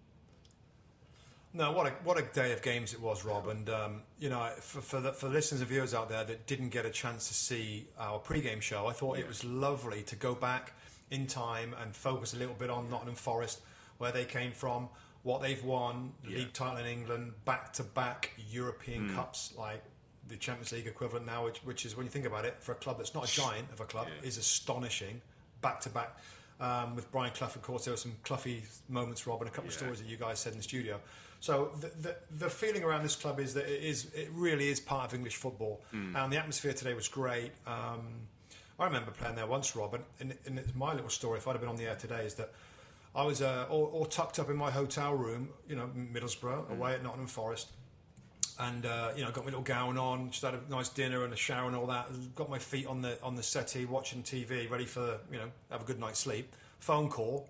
Speaker 1: No, what a what a day of games it was, Rob. And um, you know, for for, the, for listeners and viewers out there that didn't get a chance to see our pre-game show, I thought yeah. it was lovely to go back in time and focus a little bit on Nottingham Forest, where they came from, what they've won, the yeah. league title in England, back-to-back European mm. Cups, like the Champions League equivalent now, which, which is, when you think about it, for a club that's not a giant of a club, yeah. is astonishing. Back-to-back. Um, with Brian Clough, of course, there were some Cloughy moments, Rob, and a couple yeah. of stories that you guys said in the studio. So the, the the feeling around this club is that it is it really is part of English football, mm. and the atmosphere today was great. Um, I remember playing there once, Rob, and, and, and it's my little story. If I'd have been on the air today, is that I was uh, all, all tucked up in my hotel room, you know, Middlesbrough, mm. away at Nottingham Forest, and uh, you know, got my little gown on, just had a nice dinner and a shower and all that. Got my feet on the on the settee, watching T V, ready for you know have a good night's sleep. Phone call.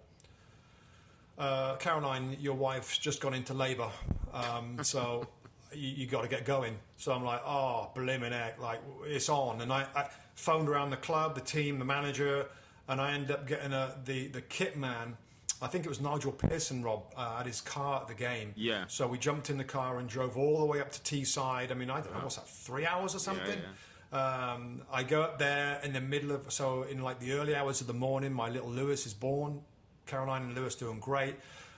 Speaker 1: Uh, Caroline, your wife's just gone into labour, um, so you, you got to get going. So I'm like, oh, blimmin' heck, like it's on. And I, I phoned around the club, the team, the manager, and I ended up getting a, the the kit man. I think it was Nigel Pearson, Rob, uh, had his car at the game.
Speaker 2: Yeah.
Speaker 1: So we jumped in the car and drove all the way up to Teesside. I mean, I don't know, what's that, three hours or something? Yeah, yeah. Um, I go up there in the middle of, so in like the early hours of the morning, my little Lewis is born. Caroline and Lewis doing great.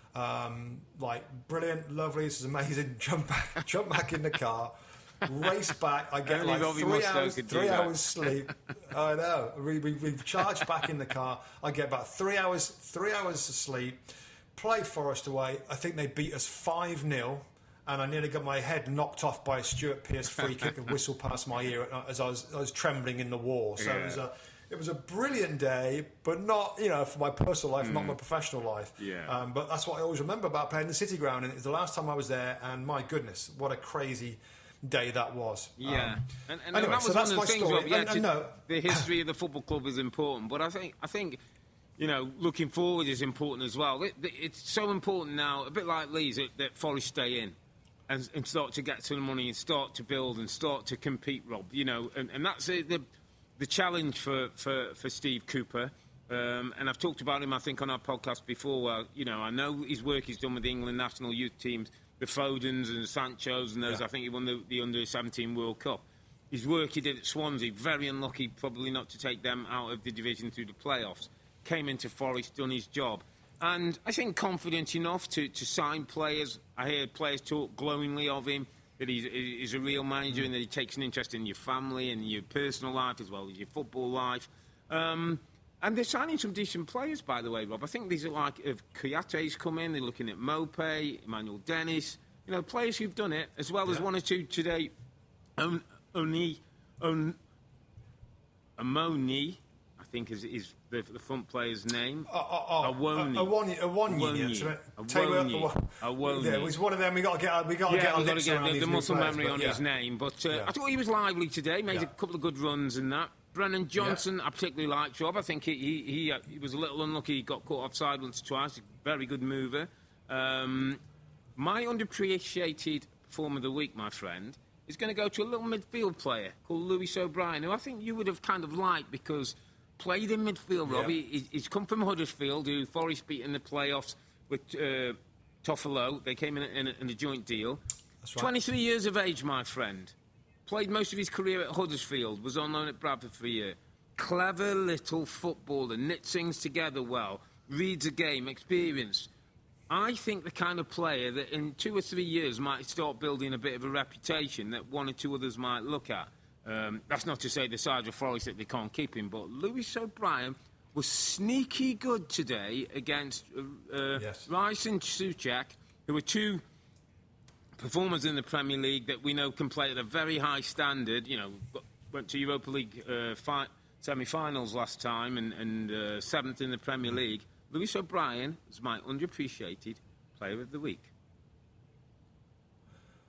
Speaker 1: Um, like, brilliant, lovely, this is amazing. Jump back, jump back in the car, race back. I get like three hours, three hours sleep. I know. We, we, we've charged back in the car. I get about three hours, three hours of sleep. Play Forest away. I think they beat us five nil. And I nearly got my head knocked off by a Stuart Pearce free kick and whistle past my ear as I was, I was trembling in the wall. So yeah. it was a... It was a brilliant day, but not, you know, for my personal life, mm. not my professional life.
Speaker 2: Yeah.
Speaker 1: Um, but that's what I always remember about playing the City Ground. And it was the last time I was there, and my goodness, what a crazy day that was.
Speaker 2: Yeah.
Speaker 1: Um,
Speaker 2: and and
Speaker 1: anyway,
Speaker 2: that was
Speaker 1: so that's
Speaker 2: one of the
Speaker 1: my
Speaker 2: things,
Speaker 1: story.
Speaker 2: Rob, yeah,
Speaker 1: and, and no.
Speaker 2: the history of the football club is important. But I think, I think, you know, looking forward is important as well. It, it's so important now, a bit like Leeds, that, that Forest stay in. And, and start to get to the money and start to build and start to compete, Rob. You know, and, and that's it. The, The challenge for, for, for Steve Cooper, um, and I've talked about him, I think, on our podcast before. Where, you know, I know his work he's done with the England national youth teams, the Fodens and the Sanchos and those. Yeah. I think he won the, the under seventeen World Cup. His work he did at Swansea, very unlucky, probably not to take them out of the division through the playoffs. Came into Forest, done his job. And I think confident enough to, to sign players. I heard players talk glowingly of him. That he's, he's a real manager and that he takes an interest in your family and your personal life as well as your football life. Um, and they're signing some decent players, by the way, Rob. I think these are like, if Kouyate's come in, they're looking at Mope, Emmanuel Dennis, you know, players who've done it, as well yeah. as one or two today. On, Oni, on, Amoni, I think is, is the, the front player's name.
Speaker 1: Oh, oh, oh.
Speaker 2: Awoni.
Speaker 1: Awoni. Awoni.
Speaker 2: Awoni.
Speaker 1: Yeah, it was one of them. We got to get. We got to
Speaker 2: yeah,
Speaker 1: get our
Speaker 2: we
Speaker 1: lips
Speaker 2: got to
Speaker 1: around
Speaker 2: get the,
Speaker 1: these
Speaker 2: the muscle
Speaker 1: players,
Speaker 2: memory on
Speaker 1: yeah.
Speaker 2: his name. But uh,
Speaker 1: yeah.
Speaker 2: I thought he was lively today. Made
Speaker 1: yeah.
Speaker 2: a couple of good runs and that. Brennan Johnson,
Speaker 1: yeah.
Speaker 2: I particularly liked. Rob. I think he he, he, uh, he was a little unlucky. He got caught offside once or twice. Very good mover. Um, my underappreciated performer of the week, my friend, is going to go to a little midfield player called Lewis O'Brien, who I think you would have kind of liked because played in midfield, Rob. Yeah. He, he's come from Huddersfield, who Forest beat in the playoffs with uh, Toffolo. They came in a, in, a, in a joint deal.
Speaker 1: That's right.
Speaker 2: twenty-three years of age, my friend. Played most of his career at Huddersfield. Was on loan at Bradford for a year. Clever little footballer. Knits things together well. Reads a game. Experienced. I think the kind of player that in two or three years might start building a bit of a reputation that one or two others might look at. Um, that's not to say the size of Forest that they can't keep him, but Lewis O'Brien was sneaky good today against uh, uh,
Speaker 1: yes.
Speaker 2: Rice and Souček, who were two performers in the Premier League that we know can play at a very high standard. You know, went to Europa League uh, fi- semi-finals last time and, and uh, seventh in the Premier League. Lewis O'Brien is my underappreciated player of the week.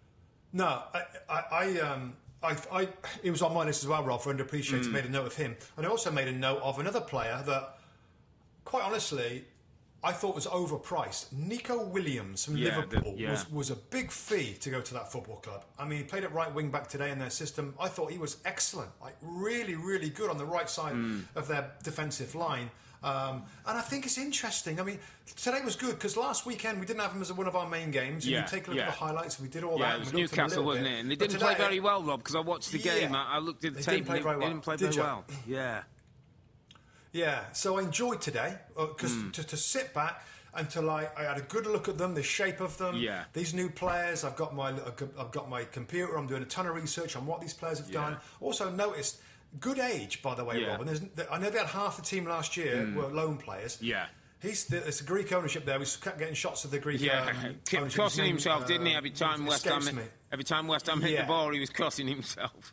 Speaker 1: No, I, I, I, um, I, I, it was on my list as well, Rob, for underappreciated. Mm. Made a note of him. And I also made a note of another player that, quite honestly, I thought was overpriced. Nico Williams from yeah, Liverpool the, yeah. was, was a big fee to go to that football club. I mean, he played at right wing back today in their system. I thought he was excellent, like really, really good on the right side mm. of their defensive line. Um, and I think it's interesting. I mean, today was good because last weekend we didn't have him as one of our main games. And
Speaker 2: yeah,
Speaker 1: you take a look
Speaker 2: yeah.
Speaker 1: at the highlights. We did all
Speaker 2: yeah,
Speaker 1: that.
Speaker 2: It was
Speaker 1: we
Speaker 2: Newcastle, wasn't
Speaker 1: bit.
Speaker 2: it? And they didn't
Speaker 1: today,
Speaker 2: play very well, Rob, because I watched the game.
Speaker 1: Yeah,
Speaker 2: I, I looked at the
Speaker 1: they
Speaker 2: tape.
Speaker 1: Didn't play
Speaker 2: they,
Speaker 1: very well.
Speaker 2: they didn't play
Speaker 1: did
Speaker 2: very
Speaker 1: you?
Speaker 2: well. Yeah.
Speaker 1: Yeah. So I enjoyed today because uh, mm. to, to sit back. Until I, I had a good look at them, the shape of them,
Speaker 2: yeah.
Speaker 1: these new players. I've got my I've got my computer. I'm doing a ton of research on what these players have yeah. done. Also noticed good age, by the way,
Speaker 2: yeah.
Speaker 1: Rob. And there's, I know they had half the team last year mm. were loan players.
Speaker 2: Yeah,
Speaker 1: he's it's a Greek ownership there. We kept getting shots of the Greek.
Speaker 2: Yeah,
Speaker 1: um,
Speaker 2: kept crossing
Speaker 1: name,
Speaker 2: himself,
Speaker 1: uh,
Speaker 2: didn't he? Every time West Ham, every time West Ham hit
Speaker 1: yeah.
Speaker 2: the ball, he was crossing himself.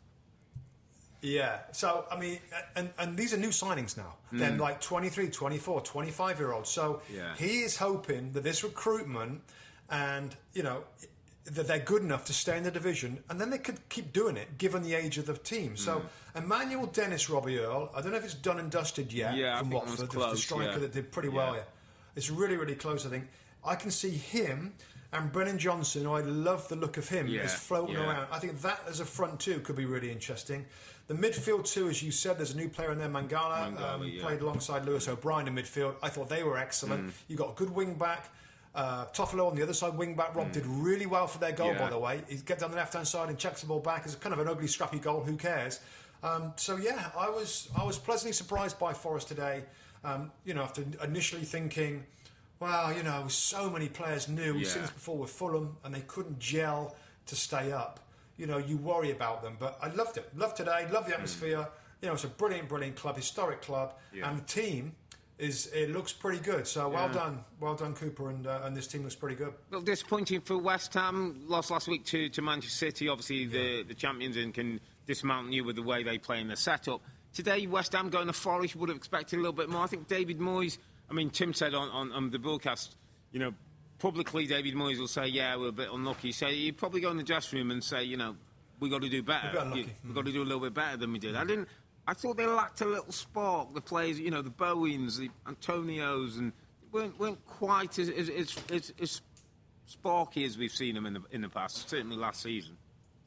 Speaker 1: Yeah, so, I mean, and, and these are new signings now. Mm. They're like twenty-three, twenty-four, twenty-five-year-olds. So
Speaker 2: yeah.
Speaker 1: he is hoping that this recruitment and, you know, that they're good enough to stay in the division, and then they could keep doing it, given the age of the team. So mm. Emmanuel Dennis, Robbie Earl, I don't know if it's done and dusted yet
Speaker 2: yeah,
Speaker 1: from Watford, the,
Speaker 2: close,
Speaker 1: the striker
Speaker 2: yeah.
Speaker 1: that did pretty
Speaker 2: yeah.
Speaker 1: well here. It's really, really close, I think. I can see him... And Brennan Johnson, who I love the look of him,
Speaker 2: yeah,
Speaker 1: is floating
Speaker 2: yeah.
Speaker 1: around. I think that as a front two could be really interesting. The midfield too, as you said, there's a new player in there, Mangala,
Speaker 2: Mangala
Speaker 1: um,
Speaker 2: yeah.
Speaker 1: played alongside Lewis O'Brien in midfield. I thought they were excellent. Mm. You got a good wing back. Uh, Toffolo on the other side, wing back. Rob mm. did really well for their goal,
Speaker 2: yeah.
Speaker 1: by the way. He gets down the left hand side and checks the ball back. It's kind of an ugly, scrappy goal. Who cares? Um, so yeah, I was I was pleasantly surprised by Forest today. Um, you know, after initially thinking. Well, you know, so many players new. We've
Speaker 2: yeah.
Speaker 1: seen this before with Fulham, and they couldn't gel to stay up. You know, you worry about them. But I loved it. Loved today. Loved the atmosphere. Mm. You know, it's a brilliant, brilliant club, historic club. Yeah. And the team, is it looks pretty good. So well yeah. done. Well done, Cooper, and uh, and this team looks pretty good.
Speaker 2: Well, disappointing for West Ham. Lost last week to, to Manchester City. Obviously, yeah. the, the champions and can dismount you with the way they play in the setup. Today, West Ham going to Forest. Would have expected a little bit more. I think David Moyes... I mean, Tim said on, on, on the broadcast, you know, publicly David Moyes will say, yeah, we're a bit unlucky. So he'd probably go in the dressing room and say, you know, we got to do better. We've mm. got to do a little bit better than we did. I didn't. I thought they lacked a little spark. The players, you know, the Bowens, the Antonios, and weren't weren't quite as as, as, as, as sparky as we've seen them in the in the past. Certainly last season.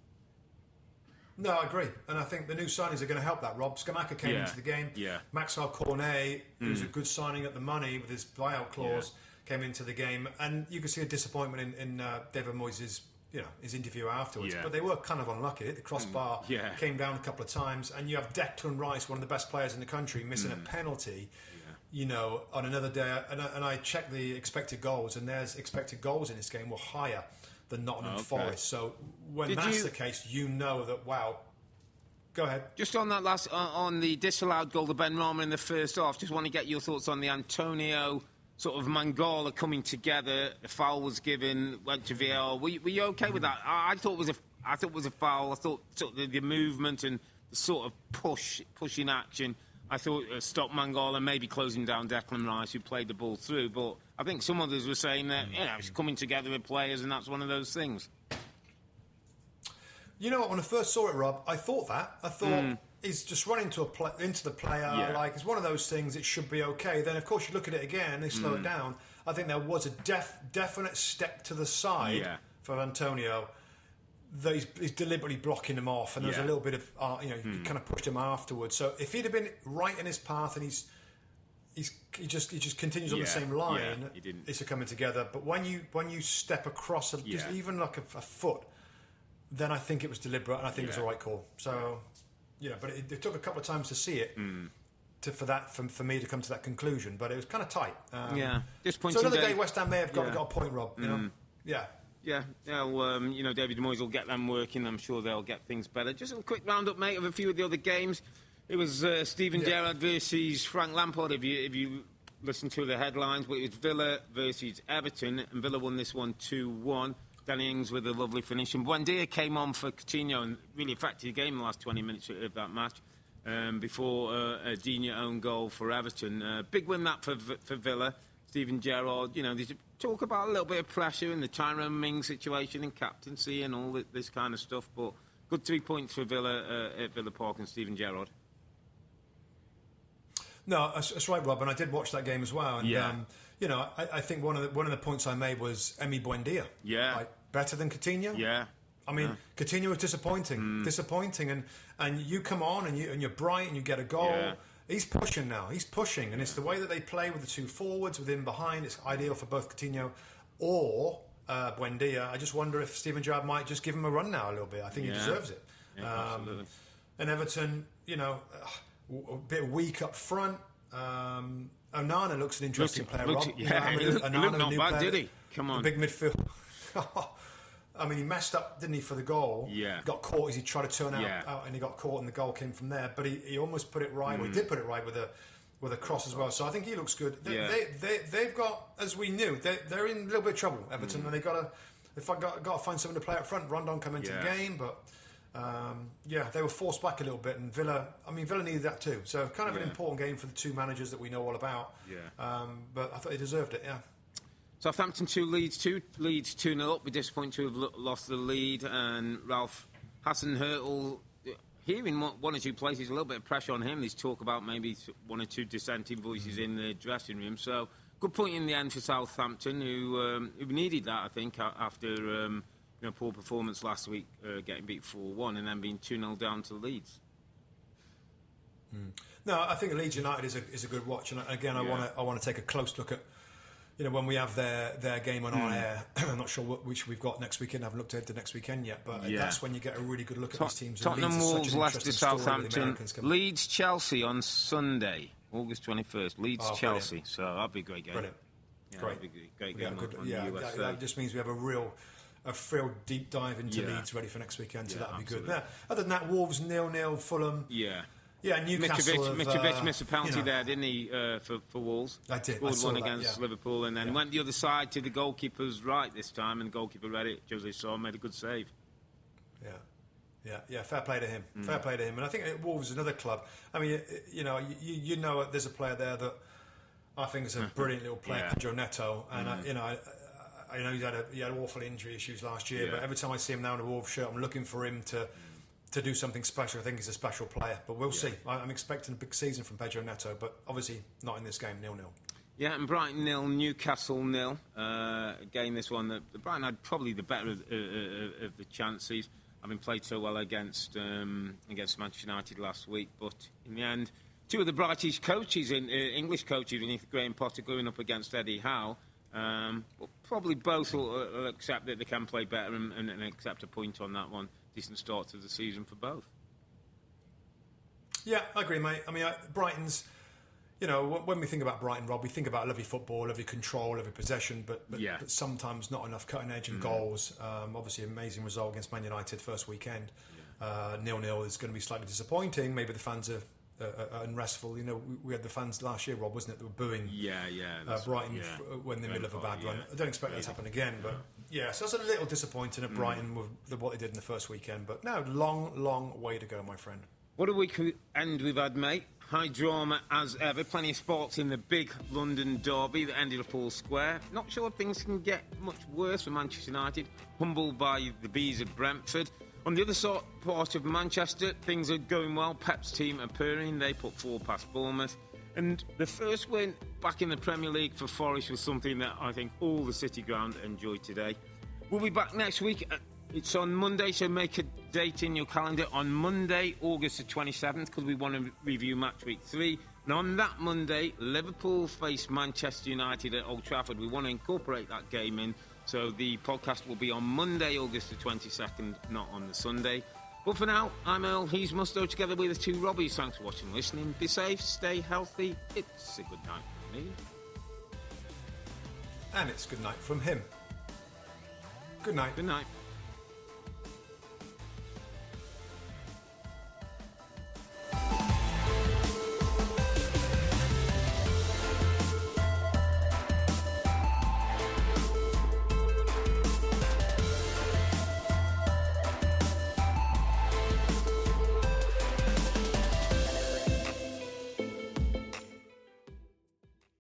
Speaker 1: No, I agree. And I think the new signings are going to help that, Rob. Skamaka came
Speaker 2: yeah.
Speaker 1: into the game.
Speaker 2: Yeah.
Speaker 1: Maxwell Cornet,
Speaker 2: mm.
Speaker 1: who's a good signing at the money with his buyout clause, yeah. came into the game. And you could see a disappointment in, in uh, David Moyes' you know, his interview afterwards.
Speaker 2: Yeah.
Speaker 1: But they were kind of unlucky. The crossbar
Speaker 2: mm. yeah.
Speaker 1: came down a couple of times. And you have Declan Rice, one of the best players in the country, missing mm. a penalty. Yeah. You know, on another day. And I, and I checked the expected goals, and there's expected goals in this game were higher than Nottingham okay. Forest. So when Did that's you... the case, you know that, wow... Go ahead.
Speaker 2: Just on that last, uh, on the disallowed goal to Ben Rama in the first half, just want to get your thoughts on the Antonio, sort of Mangala coming together. A foul was given, went to V A R. Were you, were you okay with that? I, I thought it was a, I thought it was a foul. I thought sort of the, the movement and the sort of push, pushing action. I thought uh, stopped Mangala, maybe closing down Declan Rice, who played the ball through. But I think some others were saying that you know it's coming together with players, and that's one of those things.
Speaker 1: You know what? When I first saw it, Rob, I thought that. I thought mm. he's just run into, a pl- into the player. Yeah. Like, it's one of those things, it should be okay. Then, of course, you look at it again, they slow mm. it down. I think there was a def- definite step to the side yeah. for Antonio. That he's, he's deliberately blocking him off, and there's yeah. a little bit of, uh, you know, mm. he kind of pushed him afterwards. So if he'd have been right in his path and he's He's, he just he just continues on
Speaker 2: yeah,
Speaker 1: the same line,
Speaker 2: yeah, he didn't.
Speaker 1: It's a coming together. But when you when you step across, a,
Speaker 2: yeah.
Speaker 1: just even like a, a foot, then I think it was deliberate, and I think yeah. it was the right call. So, yeah, but it, it took a couple of times to see it, mm. to for that for, for me to come to that conclusion. But it was kind of tight. Um,
Speaker 2: yeah,
Speaker 1: so another day, West Ham may have got, yeah. got a point, Rob. You mm. know, yeah.
Speaker 2: Yeah, well, um, you know, David Moyes will get them working. I'm sure they'll get things better. Just a quick roundup, mate, of a few of the other games. It was uh, Steven yeah. Gerrard versus Frank Lampard, if you if you listen to the headlines. But it was Villa versus Everton, and Villa won this one two one. Danny Ings with a lovely finish. And Buendia came on for Coutinho and really affected the game in the last twenty minutes of that match um, before uh, a Digne own goal for Everton. Uh, big win that for, for Villa. Steven Gerrard, you know, there's talk about a little bit of pressure and the Tyrone Mings situation and captaincy and all this kind of stuff, but good three points for Villa uh, at Villa Park and Steven Gerrard.
Speaker 1: No, that's, that's right, Rob, and I did watch that game as well. And,
Speaker 2: yeah.
Speaker 1: Um, you know, I, I think one of the one of the points I made was Emi Buendia.
Speaker 2: Yeah.
Speaker 1: Like, better than Coutinho.
Speaker 2: Yeah.
Speaker 1: I mean,
Speaker 2: yeah.
Speaker 1: Coutinho was disappointing, mm. disappointing, and, and you come on and you and you're bright and you get a goal.
Speaker 2: Yeah.
Speaker 1: He's pushing now. He's pushing, and it's the way that they play with the two forwards, with him behind. It's ideal for both Coutinho or uh, Buendia. I just wonder if Steven Gerrard might just give him a run now a little bit. I think
Speaker 2: yeah.
Speaker 1: he deserves it.
Speaker 2: Yeah,
Speaker 1: um,
Speaker 2: absolutely.
Speaker 1: And Everton, you know, a bit weak up front. Um, Onana looks an interesting
Speaker 2: looked,
Speaker 1: player,
Speaker 2: looked,
Speaker 1: Rob.
Speaker 2: Yeah,
Speaker 1: you know,
Speaker 2: he looked, he looked not bad, player, did he? Come on.
Speaker 1: The big midfield. I mean, he messed up, didn't he, for the goal?
Speaker 2: Yeah.
Speaker 1: Got caught as he tried to turn out,
Speaker 2: yeah.
Speaker 1: out and he got caught and the goal came from there. But he, he almost put it right. Mm. Well, he did put it right with a with a cross as well. So I think he looks good. They,
Speaker 2: yeah.
Speaker 1: they, they, they've got, as we knew, they, they're in a little bit of trouble, Everton, mm. and they've got to, if I got, got to find someone to play up front. Rondon come into
Speaker 2: yeah.
Speaker 1: the game, but... Um, yeah, they were forced back a little bit, and Villa. I mean, Villa needed that too. So, kind of
Speaker 2: yeah.
Speaker 1: an important game for the two managers that we know all about.
Speaker 2: Yeah.
Speaker 1: Um, but I thought they deserved it. Yeah.
Speaker 2: Southampton two, Leeds two, Leeds two nil up. We're disappointed to have lost the lead, and Ralph Hasenhüttl, hearing one or two places, a little bit of pressure on him. There's talk about maybe one or two dissenting voices mm. in the dressing room. So, good point in the end for Southampton, who um, who needed that, I think, after. Um, You know, poor performance last week, uh, getting beat four one and then being two nil down to Leeds.
Speaker 1: Mm. No, I think Leeds United is a is a good watch, and again, I
Speaker 2: yeah.
Speaker 1: want to I want to take a close look at, you know, when we have their, their game on mm. our air. I'm not sure what, which we've got next weekend. I haven't looked at the next weekend yet, but
Speaker 2: yeah.
Speaker 1: that's when you get a really good look at
Speaker 2: Tot-
Speaker 1: these teams.
Speaker 2: Tottenham, Wolves, Leicester, Southampton, Leeds, Chelsea on Sunday, August twenty-first. Leeds,
Speaker 1: oh,
Speaker 2: Chelsea. So that'd be a great game.
Speaker 1: Brilliant.
Speaker 2: Yeah,
Speaker 1: Great,
Speaker 2: that'd be a great
Speaker 1: yeah,
Speaker 2: game
Speaker 1: good,
Speaker 2: on, on
Speaker 1: yeah,
Speaker 2: the U S A.
Speaker 1: That, that just means we have a real. A real deep dive into
Speaker 2: yeah.
Speaker 1: Leeds ready for next weekend, so
Speaker 2: yeah,
Speaker 1: that'd be
Speaker 2: absolutely.
Speaker 1: good. Now, other than that, Wolves nil nil, Fulham.
Speaker 2: Yeah.
Speaker 1: Yeah, Newcastle.
Speaker 2: Mitrovic,
Speaker 1: have,
Speaker 2: Mitrovic
Speaker 1: uh,
Speaker 2: missed a penalty
Speaker 1: you know,
Speaker 2: there, didn't he, uh, for, for Wolves?
Speaker 1: I did.
Speaker 2: Scored
Speaker 1: I saw
Speaker 2: one
Speaker 1: that,
Speaker 2: against
Speaker 1: yeah.
Speaker 2: Liverpool and then
Speaker 1: yeah.
Speaker 2: went the other side to the goalkeeper's right this time, and the goalkeeper read it. Jose Saul made a good save.
Speaker 1: Yeah. Yeah, yeah, fair play to him.
Speaker 2: Mm.
Speaker 1: Fair play to him. And I think Wolves is another club. I mean, you know, you, you know there's a player there that I think is a brilliant little player,
Speaker 2: yeah.
Speaker 1: Pedro Neto. And,
Speaker 2: mm.
Speaker 1: I, you know, I, I know he had, a, he had awful injury issues last year,
Speaker 2: yeah.
Speaker 1: but every time I see him now in a Wolves shirt, I'm looking for him to to do something special. I think he's a special player, but we'll yeah. see. I, I'm expecting a big season from Pedro Neto, but obviously not in this game, nil nil.
Speaker 2: Yeah, and Brighton nil, Newcastle nil. Uh, again, this one, the, the Brighton had probably the better of, uh, of the chances, having played so well against um, against Manchester United last week. But in the end, two of the brightest coaches, in uh, English coaches, beneath Graham Potter, going up against Eddie Howe. Um, but probably both will, will accept that they can play better and, and, and accept a point on that one. Decent start to the season for both.
Speaker 1: Yeah, I agree, mate. I mean, I, Brighton's, you know, when we think about Brighton, Rob, we think about lovely football, lovely control, lovely possession, but, but,
Speaker 2: yeah.
Speaker 1: but sometimes not enough cutting edge and mm. goals. Um, obviously, amazing result against Man United first weekend. Yeah. Uh, nil nil is going to be slightly disappointing. Maybe the fans are Uh, uh, unrestful. You know, we, we had the fans last year, Rob, wasn't it? They were booing
Speaker 2: yeah, yeah,
Speaker 1: uh, Brighton
Speaker 2: yeah.
Speaker 1: f- when in the middle of a bad
Speaker 2: yeah.
Speaker 1: run. I don't expect yeah. that to happen again, but yeah, so it's a little disappointing at Brighton mm. with what they did in the first weekend. But no, long, long way to go, my friend.
Speaker 2: What a week end we've had, mate. High drama as ever. Plenty of sports in the big London derby that ended up all square. Not sure things can get much worse for Manchester United, humbled by the Bees of Brentford. On the other sort, part of Manchester, things are going well. Pep's team are purring. They put four past Bournemouth. And the first win back in the Premier League for Forest was something that I think all the City Ground enjoyed today. We'll be back next week. It's on Monday, so make a date in your calendar on Monday, August the twenty-seventh, because we want to review match week three. And on that Monday, Liverpool face Manchester United at Old Trafford. We want to incorporate that game in. So the podcast will be on Monday, August the twenty-second, not on the Sunday. But for now, I'm Earl, he's Musto, together with the two Robbies. Thanks for watching and listening. Be safe, stay healthy. It's a good night from me.
Speaker 1: And it's good night from him. Good night.
Speaker 2: Good night.